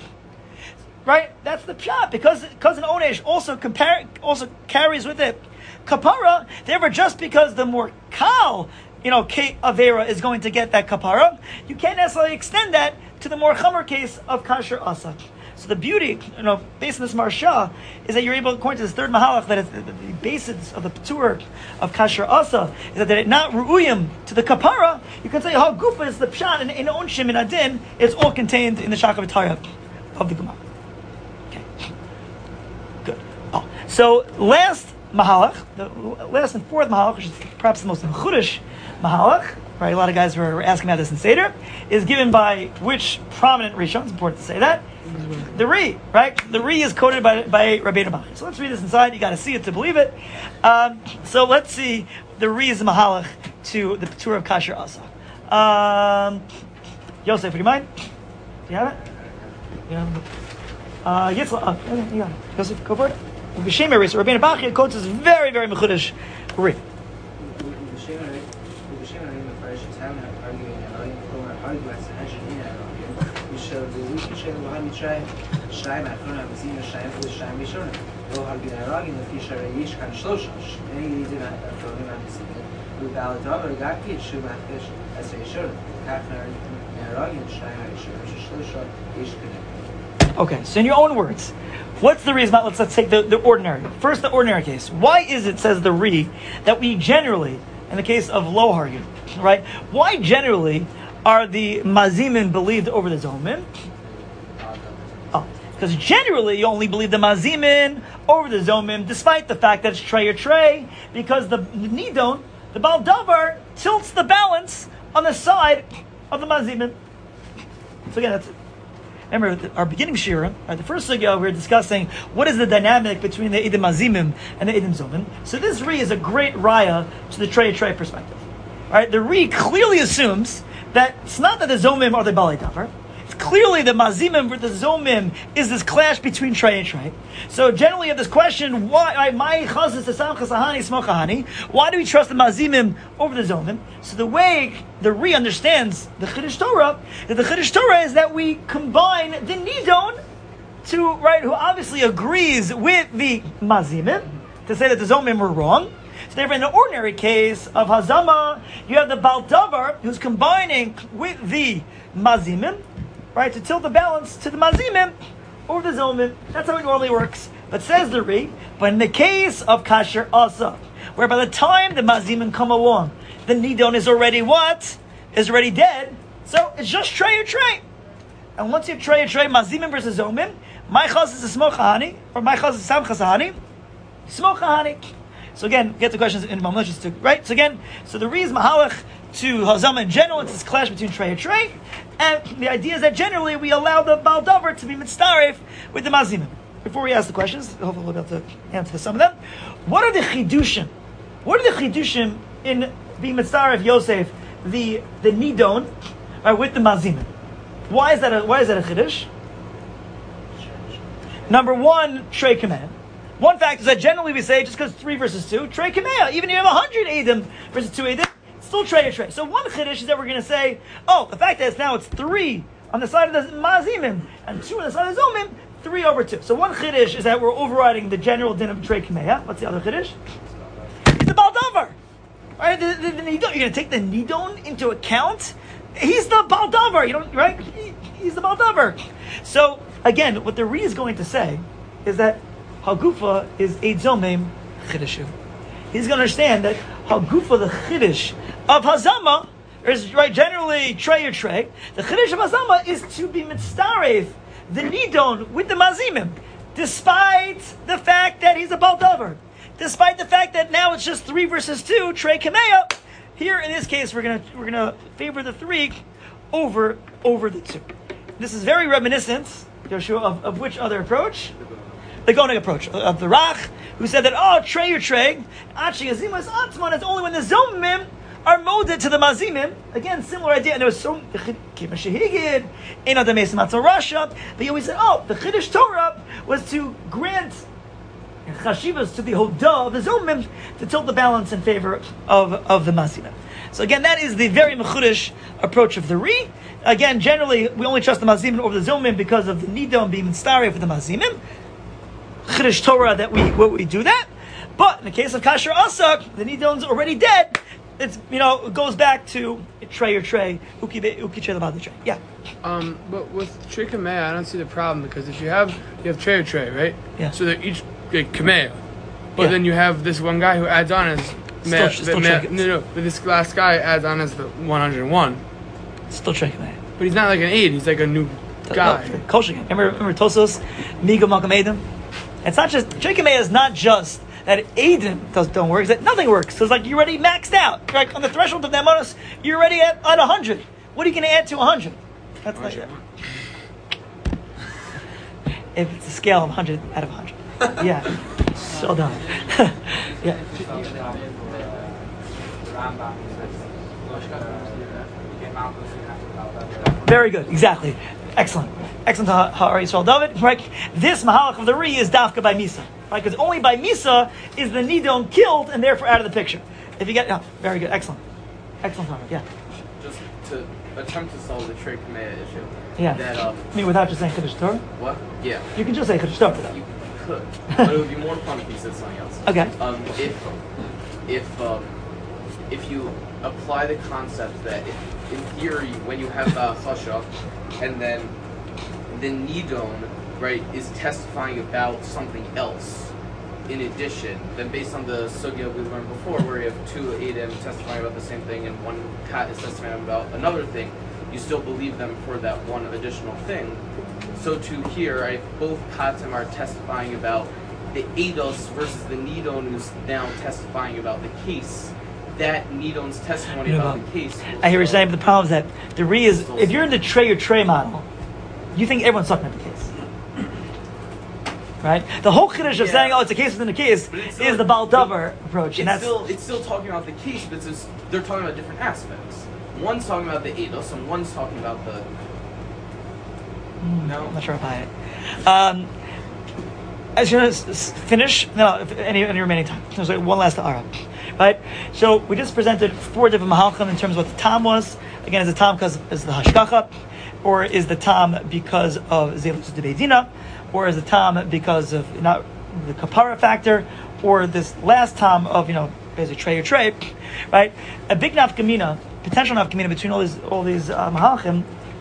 right? That's the pshat. Because, because an onesh also compare, also carries with it kapara, therefore just because the more kal, you know, K avera is going to get that kapara, you can't necessarily extend that to the more chamer case of kasher asa. So the beauty, you know, based on this Marsha, is that you're able, according to this third Mahalach, that it's, the, the basis of the Ptur of Kasher Asa is that they're not ru'uyim to the kapara. You can say how gufa is the pshat and in onshim in adin. It's all contained in the Shachar V'Tara of the Gemara. Okay, good. Oh, so last Mahalach, the last and fourth Mahalach, which is perhaps the most Chudish Mahalach, right? A lot of guys were asking about this in Seder, is given by which prominent Rishon? It's important to say that. The Ri, right? The Ri is quoted by by Rabbeinu Bachya. So let's read this inside. You got to see it to believe it. Um, so let's see the Ri's Mahalach to the Ptur of Kasher Asa. Um, Yosef, would you mind? Do you have it? Yeah. Uh, Yitzla, uh, yeah, you got it. Yosef, go for it. B'Shem Ri. So Rabbeinu Bachya quotes this very, very mechudesh Ri. שתיים האחרון המציעים לשתיים ושתיים ראשון לא הרגין הרגין לפי שיש כאן שלושה שני ילידים האחרונים המציעים ובעל דבר הגעתי שוב מחדש עשר ראשון כך הרגין שתיים הראשון ששלושה יש כאן. Okay, so in your own words, What's the reason? Let's let's take the, the ordinary. First, the ordinary case. Why is it, says the Ri, that we generally, in the case of Lo Hargin, right? Why generally are the Mazimim believed over the Zomim? Oh, because generally you only believe the Mazimim over the Zomim, despite the fact that it's Trey or Trey, because the Nidon, the Baal Davar, tilts the balance on the side of the Mazimim. So again, that's it. Remember, our beginning shira, right, the first sugya, we were discussing what is the dynamic between the Eidim Mazimim and the Eidim Zomim. So this Ri is a great raya to the Trey Trey perspective. Right? The Ri clearly assumes that it's not that the Zomim are the Balei Davar. It's clearly the Mazimim with the Zomim is this clash between Trey and Trey. So generally, you have this question: Why? My chazis esam chasahani smochahani. Why do we trust the Mazimim over the Zomim? So the way the Ri understands the Chiddush Torah, that the Chiddush Torah is that we combine the Nidon to, right, who obviously agrees with the Mazimim to say that the Zomim were wrong. So therefore, in the ordinary case of Hazama, you have the Baal Davar who's combining with the Mazimim, right, to tilt the balance to the Mazimim over the Zomim. That's how it normally works. But says the Ri, but in the case of Kasher Asa, where by the time the Mazimim come along, the Nidon is already what? Is already dead. So it's just Trey or Trey. And once you have Trey or Trey, Mazimim versus Zomim, my chaz is a smochahani, or my chaz is sam chasahani, smochahani. So again, get the questions in a moment, just to, right? So again, so the Ri is mahalach to Hazama in general, it's this clash between Trey and Trey, and the idea is that generally we allow the Baal Davar to be mitzaref with the Mazimim. Before we ask the questions, hopefully we'll be able to answer some of them. What are the chidushim? What are the chidushim in being mitzaref Yosef, the the Nidon, uh, with the Mazimim? Why is that a, why is that a chidush? Number one, Trey Kameh. One fact is that generally we say just because three versus two, Trey Kameh. Even if you have a hundred Eidim versus two Eidim, it's still Trey or Trey. So one chidush is that we're going to say, oh, the fact that it's now it's three on the side of the Mazimim and two on the side of the Zomim, three over two. So one chidush is that we're overriding the general din of Trey Kameh. What's the other chidush? It's the Baal Davar. Right? The, the, the Nidon, you're going to take the Nidon into account. He's the Baal Davar. You don't, right? He, he's the Baal Davar. So again, what the Ri is going to say is that Hagufa is Eid Zomim Chidushu. He's going to understand that Hagufa, the Chiddush of Hazama, is right generally Trey or Trey. The Chiddush of Hazama is to be mitzaref the Nidon with the Mazimim, despite the fact that he's a Baal Davar, despite the fact that now it's just three versus two, Trey Kameh. Here in this case, we're gonna we're gonna favor the three over over the two. This is very reminiscent, Yoshua, of, of which other approach? The Gonig approach of the Rach, who said that, oh, Trey or Trey, Achi Azima is Atman, it's only when the Zomim are molded to the Mazimim. Again, similar idea, and there was so Kima Shehigid, in other Mason Matzah Rasha, but he always said, oh, the Chiddush Torah was to grant Chashivas to the Hodah of the Zomim to tilt the balance in favor of, of the Mazimim. So again, that is the very mechudesh approach of the Ri. Again, generally, we only trust the Mazimim over the Zomim because of the Nidon being mitzaref for the Mazimim. Chiddush Torah that we what we do that, but in the case of Kasher Asa, the Nidon's already dead. It's you know it goes back to Trey or Trey, Uki Uki Trey Labad Trey. Yeah. Um, but with Trey Kameh, I don't see the problem because if you have you have Trey or Trey, right? Yeah. So they're each like Kameh, but Yeah. then you have this one guy who adds on as Still- still meh, Trey. no no, but this last guy adds on as the one hundred and one. Still Trey Kameh. But he's not like an eight; he's like a new guy. No, Kosher. Remember, remember Tosos, Migo Malcolm Adam. It's not just Trey Kameh is not just that Aiden does don't work. It's that nothing works. So it's like you're already maxed out. You're like on the threshold of Nemanos, you're already at at a hundred. What are you going to add to a hundred? That's like that. If it's a scale of hundred out of hundred, yeah, so done. Yeah. Very good. Exactly. Excellent. Excellent, Ha'ar Yisrael David. Right? This Mahalach of the Ri is Dafka by Misa. Right? Because only by Misa is the Nidon killed and therefore out of the picture. If you get, yeah, very good. Excellent. Excellent, Ha'ar. Yeah. Just to attempt to solve the Trey Kameh issue. Yeah. That, um, I mean, without just saying Chiddush Torah? what? Yeah. You can just say Chiddush Torah. You could. But it would be more fun if you said something else. Okay. Um, if, if, um, if you apply the concept that if, in theory, when you have the Chasha, and then the Nidon, right, is testifying about something else in addition, then based on the sugya we learned before, where you have two Edom testifying about the same thing and one cat is testifying about another thing, you still believe them for that one additional thing. So to here, right, both Katim are testifying about the Eidos versus the Nidon who's now testifying about the case. That Nidon's testimony You know, about the case. I hear you saying, but the problem is that the re is, if you're in the tray or tray model, you think everyone's talking about the case. Right? The whole chiddush of Yeah. saying, oh, it's a case within a case, still- is the Baal Davar approach. And It's that's still it's still talking about the case, but it's just, they're talking about different aspects. One's talking about the Eidos, and one's talking about the. No, I'm not sure if I it. Um, as you finish, no, if any, any remaining time. There's like one last ara. Right? So we just presented four different mahalchim in terms of what the tam was. Again, is the tam because is the hashkacha, or is the tam because of zelus de beidina, or is the tam because of not the kapara factor, or this last tam of, you know, basically tray or tray, right? A big nafkamina, potential nafkamina between all these all these uh, mahalchim,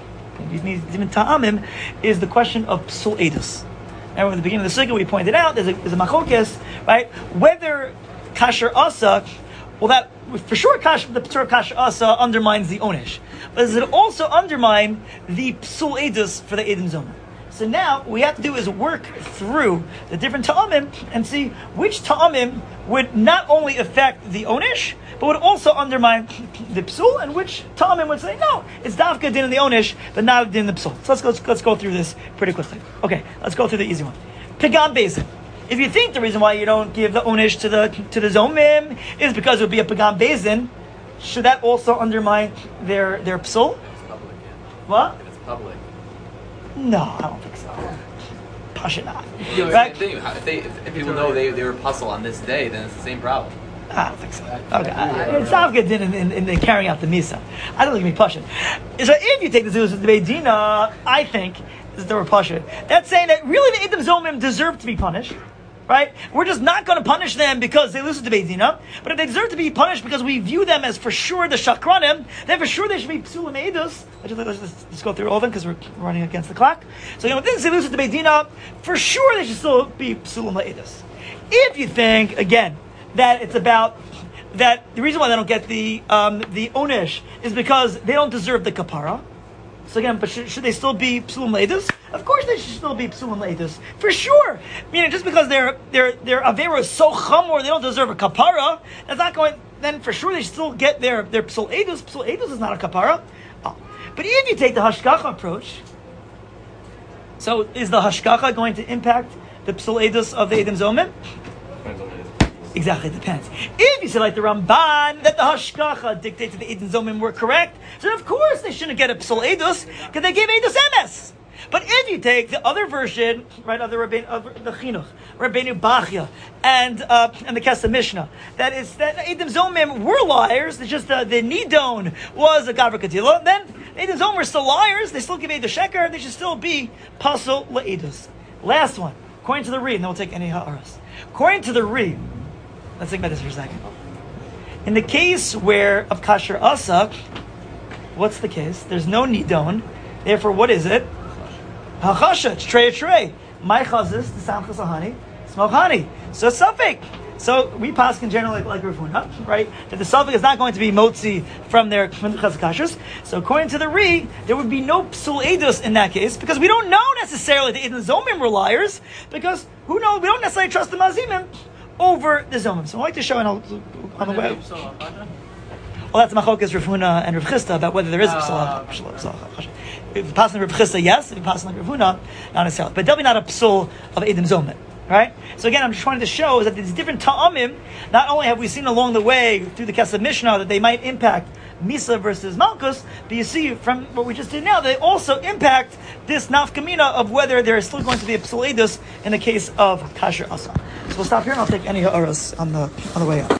even ta'amim, is the question of psul edus. And at the beginning of the sugya we pointed out there's a, there's a machokes, right? Whether kasher asa, well, that for sure kasher, the p'tur of kasher asa undermines the onish, but does it also undermine the psul edus for the edim zomer? So now what we have to do is work through the different ta'amim and see which ta'amim would not only affect the onish, but would also undermine the psul, and which ta'amim would say, no, it's dafka din in the onish, but not din in the psul. So let's go, let's, let's go through this pretty quickly. Okay, let's go through the easy one. Pigam bezin. If you think the reason why you don't give the onish to the to the zomim is because it would be a pigam bezin, should that also undermine their their psul? It's public, yeah. What? If it's public. No, I don't think so. Pasha not. You know, Right? if, they, if, they, if, if people know they, they were puzzle on this day, then it's the same problem. I don't think so. Okay, I- it's not good in, in, in, in carrying out the misa. I don't think it can be pasha. So if you take the zeus of the beidina, I think this is the word pasha. That's saying that really the Edom Zomim deserve to be punished. Right? We're just not going to punish them because they listen to Beidina. But if they deserve to be punished because we view them as for sure the shakranim, then for sure they should be psulim edus. Let's, let's, let's, let's go through all of them because we're running against the clock. So, you know, if they listen to Beidina, for sure they should still be psulim edus. If you think, again, that it's about that the reason why they don't get the um, the onish is because they don't deserve the kapara. So again, but should, should they still be psulim leidus? Of course they should still be psulim leidus, for sure. Meaning, just because their their their avera is so chamor, they don't deserve a kapara. That's not going. Then for sure they should still get their their psul edus. Psul edus is not a kapara. Oh. But if you take the hashkacha approach, so is the hashkacha going to impact the psul edus of the Edom Zomim? Depends on it. Exactly, it depends. If you say like the Ramban, that the Hashkacha dictated the Edom Zomim were correct, then of course they shouldn't get a Psul Edus, because they gave Edus Emes. But if you take the other version, right, of the Rabbeinu, of the Chinuch, Rabbeinu Bachya, and uh, and the Kesef Mishnah, that is that Edom Zomim were liars. It's just uh, the Nidon was a Gavra Kadila. Then Edom Zomim were still liars. They still give Edus Sheker. They should still be Pasul LeEdus. Last one, according to the Re, and then we'll take any Ha'aras. According to the Re, let's think about this for a second. In the case where of kasher asa, what's the case? There's no nidon. Therefore, what is it? Hachasha. It's trey trey. My chazis, the samchas ahani, smoke honey. So it's suffik. So we pass in general like, like Rav Huna, right? That the suffik is not going to be motzi from their chazakashas. So according to the Re, there would be no psul edus in that case, because we don't know necessarily the Edom Zomim were liars, because who knows? We don't necessarily trust the mazimim over the zomim. So I like to show, and I'll, on the way. Well, that's Machokas, Rav Huna, and Rav Chisda about whether there is a psul. Psul- If you pass on Rav Chisda, yes. If you pass on Rav Huna, not necessarily. But there'll be not a psul of Edom Zomim, right? So again, I'm just trying to show is that these different ta'amim, not only have we seen along the way through the Kesef Mishnah that they might impact Misa versus Malkus, but you see from what we just did now, they also impact this nafkamina of whether there is still going to be a psul edus in the case of kasher asa. So we'll stop here and I'll take any ha'aras on the on the way out.